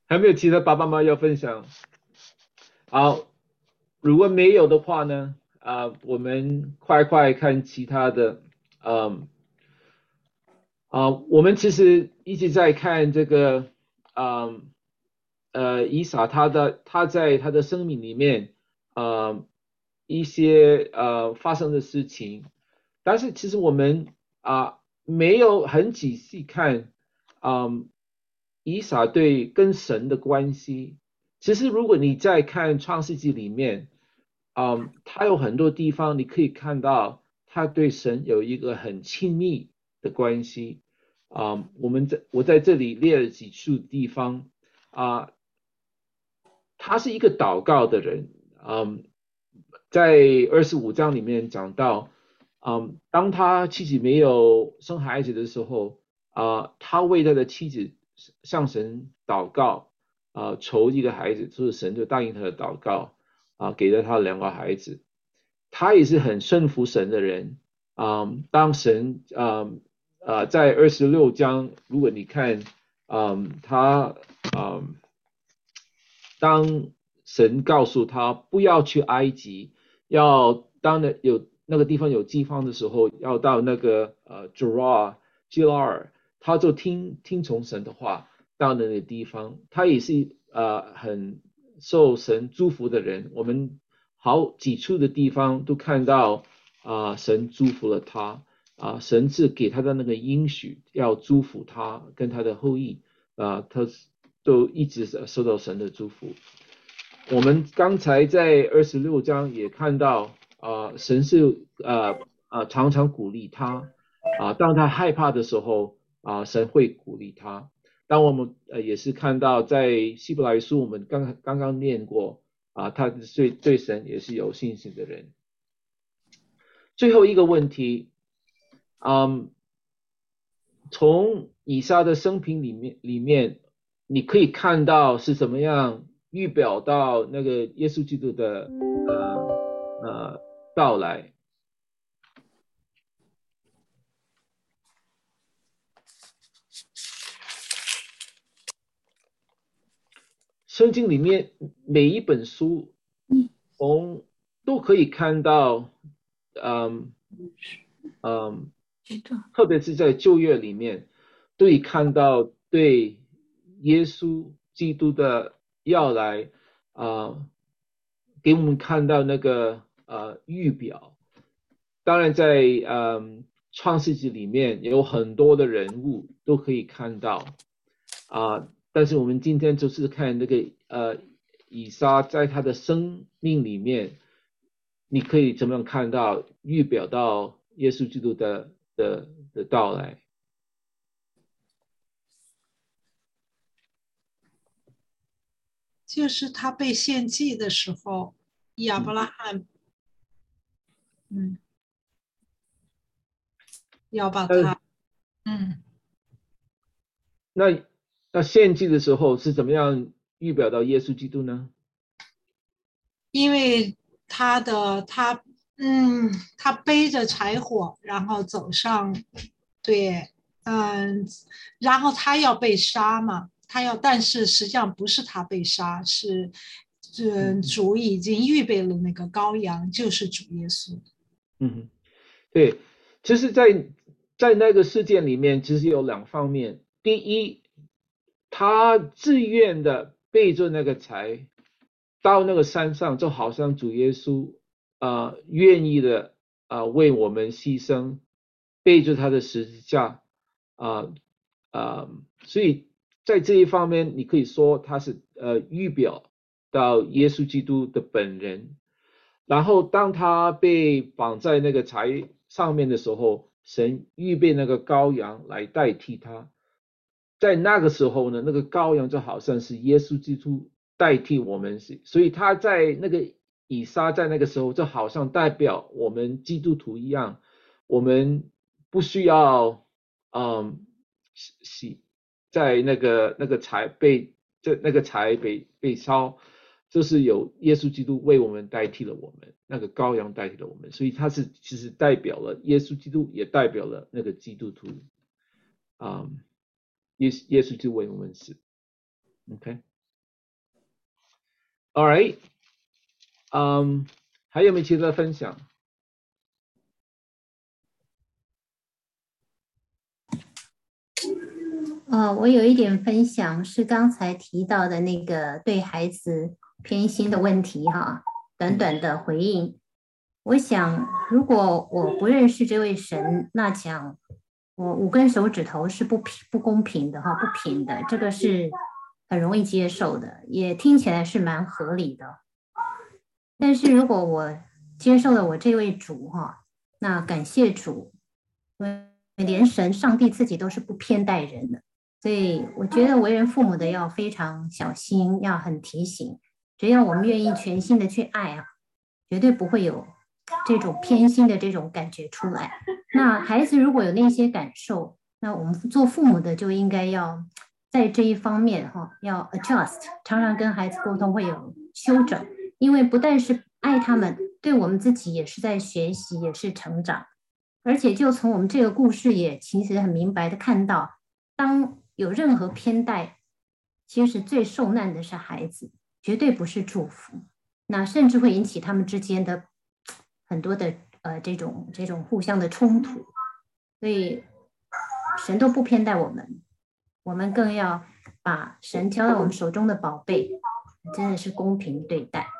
还没有其他爸爸妈妈要分享？好，如果没有的话呢，啊、呃，我们快快看其他的，嗯，啊、呃，我们其实一直在看这个，嗯，呃，以撒他的他在他的生命里面，呃，一些呃发生的事情，但是其实我们啊、呃、没有很仔细看，嗯，以撒对跟神的关系。其实如果你在看创世纪里面，嗯，他有很多地方你可以看到他对神有一个很亲密的关系。啊、我们在我在这里列了几处地方啊、他是一个祷告的人。嗯，在二十五章里面讲到，嗯，当他妻子没有生孩子的时候，啊、他为他的妻子向神祷告，啊、求一个孩子，就是神就答应他的祷告，啊、给了他两个孩子。他也是很顺服神的人。嗯，当神，嗯，呃，在二十六章，如果你看，嗯，他，嗯，当神告诉他不要去埃及，要当那有那个地方有饥荒的时候，要到那个呃 Gerar Gerar，他就听听从神的话，到那个地方，他也是呃很受神祝福的人。我们好几处的地方都看到啊、呃，神祝福了他啊、呃，神是给他的那个应许，要祝福他跟他的后裔啊、呃，他都一直受到神的祝福。我们刚才在二十六章也看到啊、呃，神是呃呃常常鼓励他啊、呃，当他害怕的时候啊、呃，神会鼓励他。当我们呃也是看到在希伯来书，我们刚刚刚念过啊，他对对神也是有信心的人。最后一个问题，嗯，从以撒的生平里面里面，你可以看到是怎么样预表到那个耶稣基督的呃呃到来。圣经里面每一本书，从都可以看到，嗯嗯，特别是在旧约里面，都可以看到对耶稣基督的要来啊、呃，给我们看到那个呃预表。当然在嗯创世纪里面有很多的人物都可以看到啊、呃，但是我们今天就是看那个呃以撒在他的生命里面，你可以怎么样看到预表到耶稣基督的的的到来。 就是他被献祭的时候，亚伯拉罕，嗯，要把他，嗯， 那那献祭的时候是怎么样预表到耶稣基督呢？ 因为他的他，嗯，他背着柴火，然后走上，对，嗯，然后他要被杀嘛，他要，但是实际上不是他被杀，是，这主已经预备了那个羔羊，就是主耶稣。 嗯，对，其实在，在在那个事件里面，其实有两方面。第一，他自愿的背着那个柴到那个山上，就好像主耶稣啊、呃、愿意的啊、呃、为我们牺牲，背着他的十字架啊啊、呃呃，所以在这一方面，你可以说他是呃预表到耶稣基督的本人。然后当他被绑在那个柴上面的时候，神预备那个羔羊来代替他。在那个时候呢，那个羔羊就好像是耶稣基督代替我们，所以他在那个以撒在那个时候就好像代表我们基督徒一样，我们不需要嗯洗在那个那个柴被这那个柴被被烧，就是有耶稣基督为我们代替了我们，那个羔羊代替了我们，所以他是其实代表了耶稣基督，也代表了那个基督徒。嗯，耶耶稣就为我们死。OK。 All right， 嗯、um, 还有没有其他的分享？ 呃，我有一点分享是刚才提到的那个对孩子偏心的问题哈，短短的回应。我想，如果我不认识这位神，那讲我五根手指头是不平不公平的哈，不平的，这个是很容易接受的，也听起来是蛮合理的。但是如果我接受了我这位主哈，那感谢主，因为连神上帝自己都是不偏待人的。所以我觉得为人父母的要非常小心，要很提醒，只要我们愿意全心的去爱啊，绝对不会有这种偏心的这种感觉出来。那孩子如果有那些感受，那我们做父母的就应该要在这一方面哈，要 adjust， 常常跟孩子沟通会有修整，因为不但是爱他们，对我们自己也是在学习，也是成长。而且就从我们这个故事也其实很明白的看到，当有任何偏待，其实最受难的是孩子，绝对不是祝福，那甚至会引起他们之间的很多的呃这种这种互相的冲突。所以神都不偏待我们，我们更要把神交到我们手中的宝贝真的是公平对待。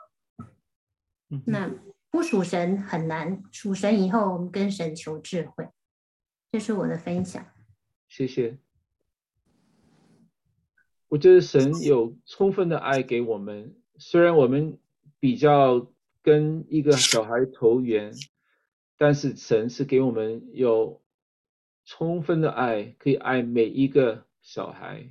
那不属神很难，属神以后我们跟神求智慧。这是我的分享， 谢谢。我觉得神有充分的爱给我们，虽然我们比较跟一个小孩投缘，但是神是给我们有充分的爱，可以爱每一个小孩。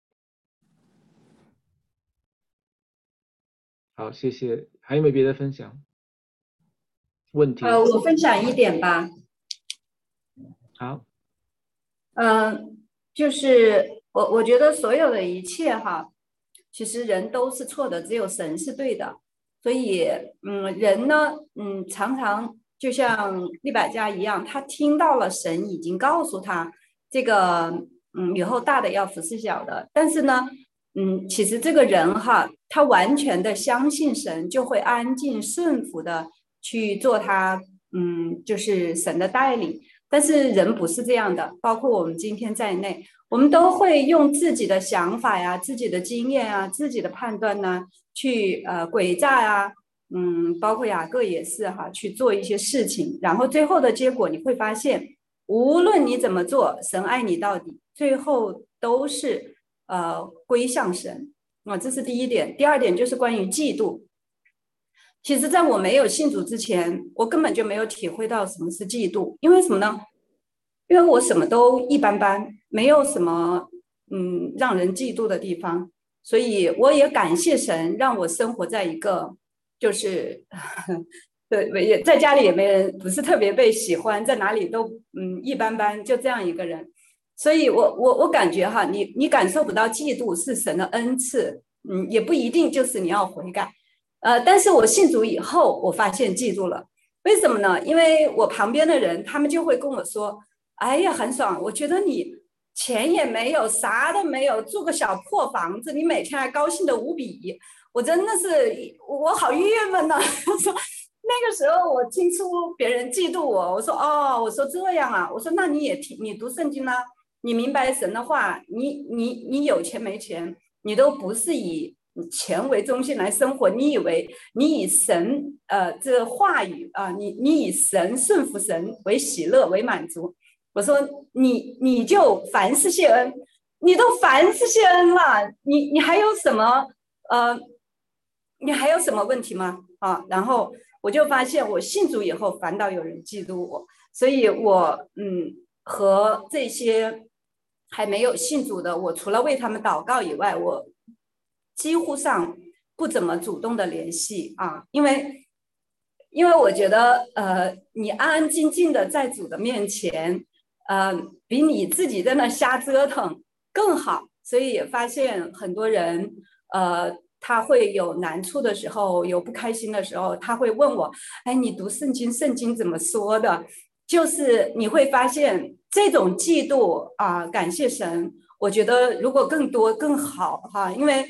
好，谢谢。还有没有别的分享？问题？ 呃，我分享一点吧。 好。 嗯、呃，就是我我觉得所有的一切哈，其实人都是错的，只有神是对的。所以，嗯，人呢，嗯，常常就像利百加一样，他听到了神已经告诉他这个，嗯，以后大的要服侍小的，但是呢，嗯，其实这个人哈，他完全的相信神，就会安静顺服的去做他，嗯，就是神的带领。但是人不是这样的，包括我们今天在内，我们都会用自己的想法呀、自己的经验啊、自己的判断呢，去呃诡诈啊，嗯，包括雅各也是哈，去做一些事情，然后最后的结果你会发现，无论你怎么做，神爱你到底，最后都是呃归向神啊，这是第一点。第二点就是关于嫉妒。其实在我没有信主之前，我根本就没有体会到什么是嫉妒。因为什么呢？因为我什么都一般般，没有什么嗯让人嫉妒的地方，所以我也感谢神让我生活在一个就是对，也在家里也没人，不是特别被喜欢，在哪里都嗯一般般，就这样一个人。所以我我我感觉哈，你你感受不到嫉妒是神的恩赐，嗯，也不一定就是你要悔改。呃，但是我信主以后，我发现嫉妒了。为什么呢？因为我旁边的人，他们就会跟我说：“哎呀，很爽，我觉得你钱也没有，啥都没有，住个小破房子，你每天还高兴的无比。”我真的是，我好郁闷呢。我说那个时候我听出别人嫉妒我，我说哦，我说这样啊，我说那你也听，你读圣经啦，你明白神的话，你你你有钱没钱，你都不是以钱为中心来生活，你以为你以神呃这个话语啊、呃，你你以神顺服神为喜乐为满足。我说你你就凡事谢恩，你都凡事谢恩了，你你还有什么呃，你还有什么问题吗？啊，然后我就发现我信主以后，反倒有人嫉妒我，所以我嗯和这些还没有信主的，我除了为他们祷告以外，我几乎上不怎么主动的联系啊，因为因为我觉得呃，你安安静静的在主的面前，呃，比你自己在那瞎折腾更好。所以也发现很多人呃，他会有难处的时候，有不开心的时候，他会问我，哎，你读圣经，圣经怎么说的？就是你会发现这种嫉妒啊、呃，感谢神。我觉得如果更多更好哈，因为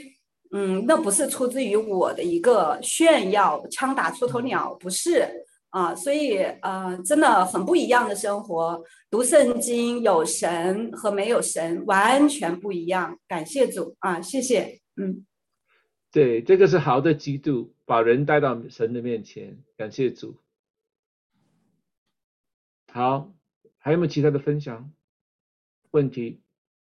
嗯，那不是出自于我的一个炫耀，枪打出头鸟，不是啊，所以呃，真的很不一样的生活。读圣经有神和没有神完全不一样，感谢主啊，谢谢，嗯。 对，这个是好的基督，把人带到神的面前，感谢主。好，还有没有其他的分享问题？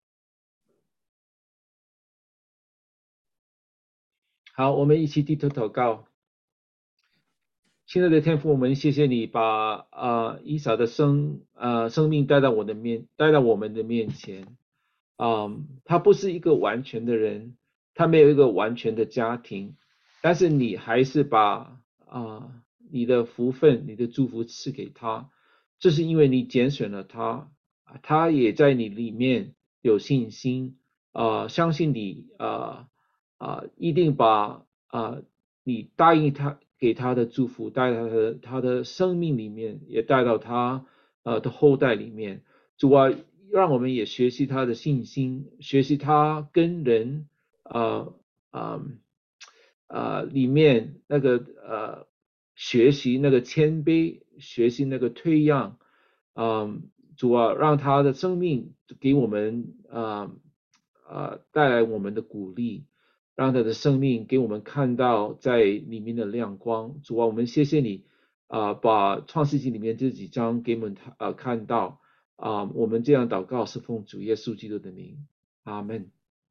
好，我们一起低头祷告。亲爱的天父，我们谢谢你把呃以扫的生呃生命带到我的面带到我们的面前。嗯，他不是一个完全的人，他没有一个完全的家庭，但是你还是把啊、呃、你的福分、你的祝福赐给他，这是因为你拣选了他，他也在你里面有信心，呃，相信你呃啊、呃、一定把啊、呃、你答应他给他的祝福带到他的他的生命里面，也带到他呃的后代里面。主啊，让我们也学习他的信心，学习他跟人呃呃呃里面那个呃学习那个谦卑，学习那个退让，嗯、呃，主啊，让他的生命给我们呃呃带来我们的鼓励，让他的生命给我们看到在里面的亮光。主啊，我们谢谢你啊、呃，把创世纪里面这几章给我们呃看到。啊、uh, 我们这样祷告是奉主耶稣基督的名，阿门。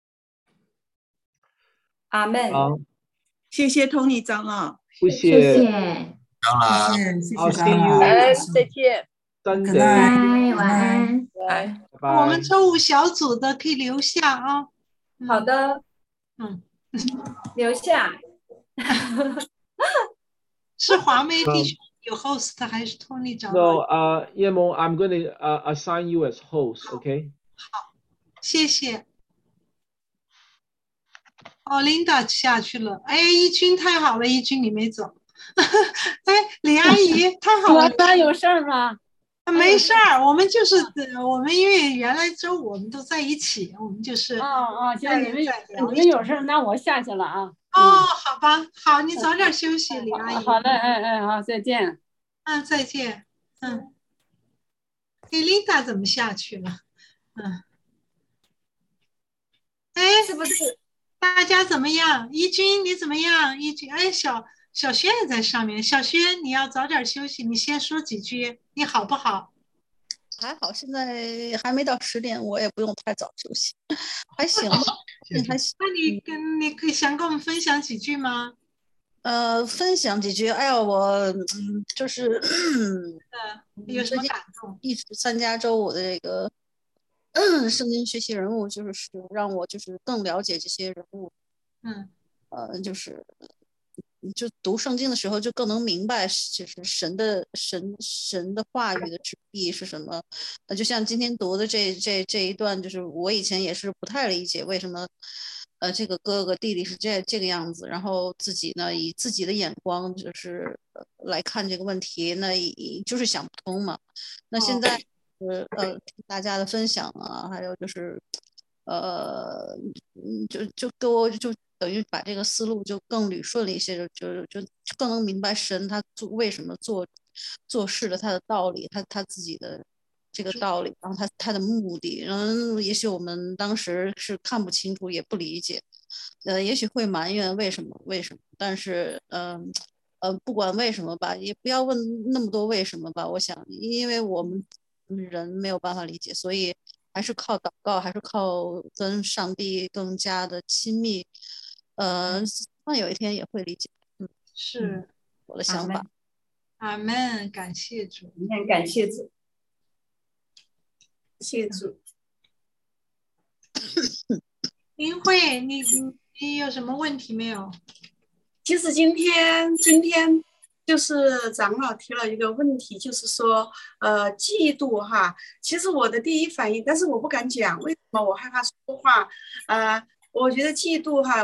阿门。 好， 谢谢 Tony 长老， 谢谢谢谢， 长老， 谢谢好长老， ，see you， 再见， 真拜的， 拜，晚安。 拜。 拜拜。 我们周五小组的可以留下啊。嗯、 好的， 嗯， 留下。 是华梅弟兄有 host 还是 Tony 长老 No， 呃，叶萌 ，I'm going to uh, assign you as host，OK？、Okay? 好，谢谢。哦 ，Linda 下去了。哎，一军太好了，一军你没走。哎，李阿姨太好了。 咱有事儿吗？ 没事儿，我们就是我们因为原来周五我们都在一起，我们就是哦哦，行，你们你们有事儿，那我下去了啊。 哦，好吧，好，你早点休息，李阿姨。 好嘞，哎哎，好，再见。 嗯，再见。嗯，哎 ，Linda 怎么下去了？嗯，哎， 是不是？ 大家怎么样？一军你怎么样？一军，哎，小小轩也在上面。小轩，你要早点休息，你先说几句，你好不好？ 还好，现在还没到十点，我也不用太早休息，还行吧，还行。 那你跟你可以想跟我们分享几句吗？ 呃，分享几句。哎呀，我嗯，就是， 嗯，有什么感动？ 一直参加周五的这个嗯圣经学习人物，就是让我就是更了解这些人物。 嗯， 呃，就是。就读圣经的时候，就更能明白，就是神的神神的话语的旨意是什么。呃，就像今天读的这这这一段，就是我以前也是不太理解为什么，呃，这个哥哥弟弟是这这个样子，然后自己呢以自己的眼光就是来看这个问题，那就是想不通嘛。那现在呃呃大家的分享啊，还有就是呃就就给我就。等于把这个思路就更捋顺了一些，就就就更能明白神他做为什么做做事的他的道理，他他自己的这个道理，然后他他的目的，嗯，也许我们当时是看不清楚，也不理解，呃，也许会埋怨为什么为什么，但是嗯 呃, 呃不管为什么吧，也不要问那么多为什么吧，我想，因为我们人没有办法理解，所以还是靠祷告，还是靠跟上帝更加的亲密。呃，希望有一天也会理解，嗯， 是我的想法。 阿门，感谢主， 感谢主， 谢主。林慧，你你你有什么问题没有？ 其实今天今天就是长老提了一个问题，就是说呃嫉妒哈。其实我的第一反应，但是我不敢讲，为什么？我害怕说话，呃，我觉得嫉妒哈。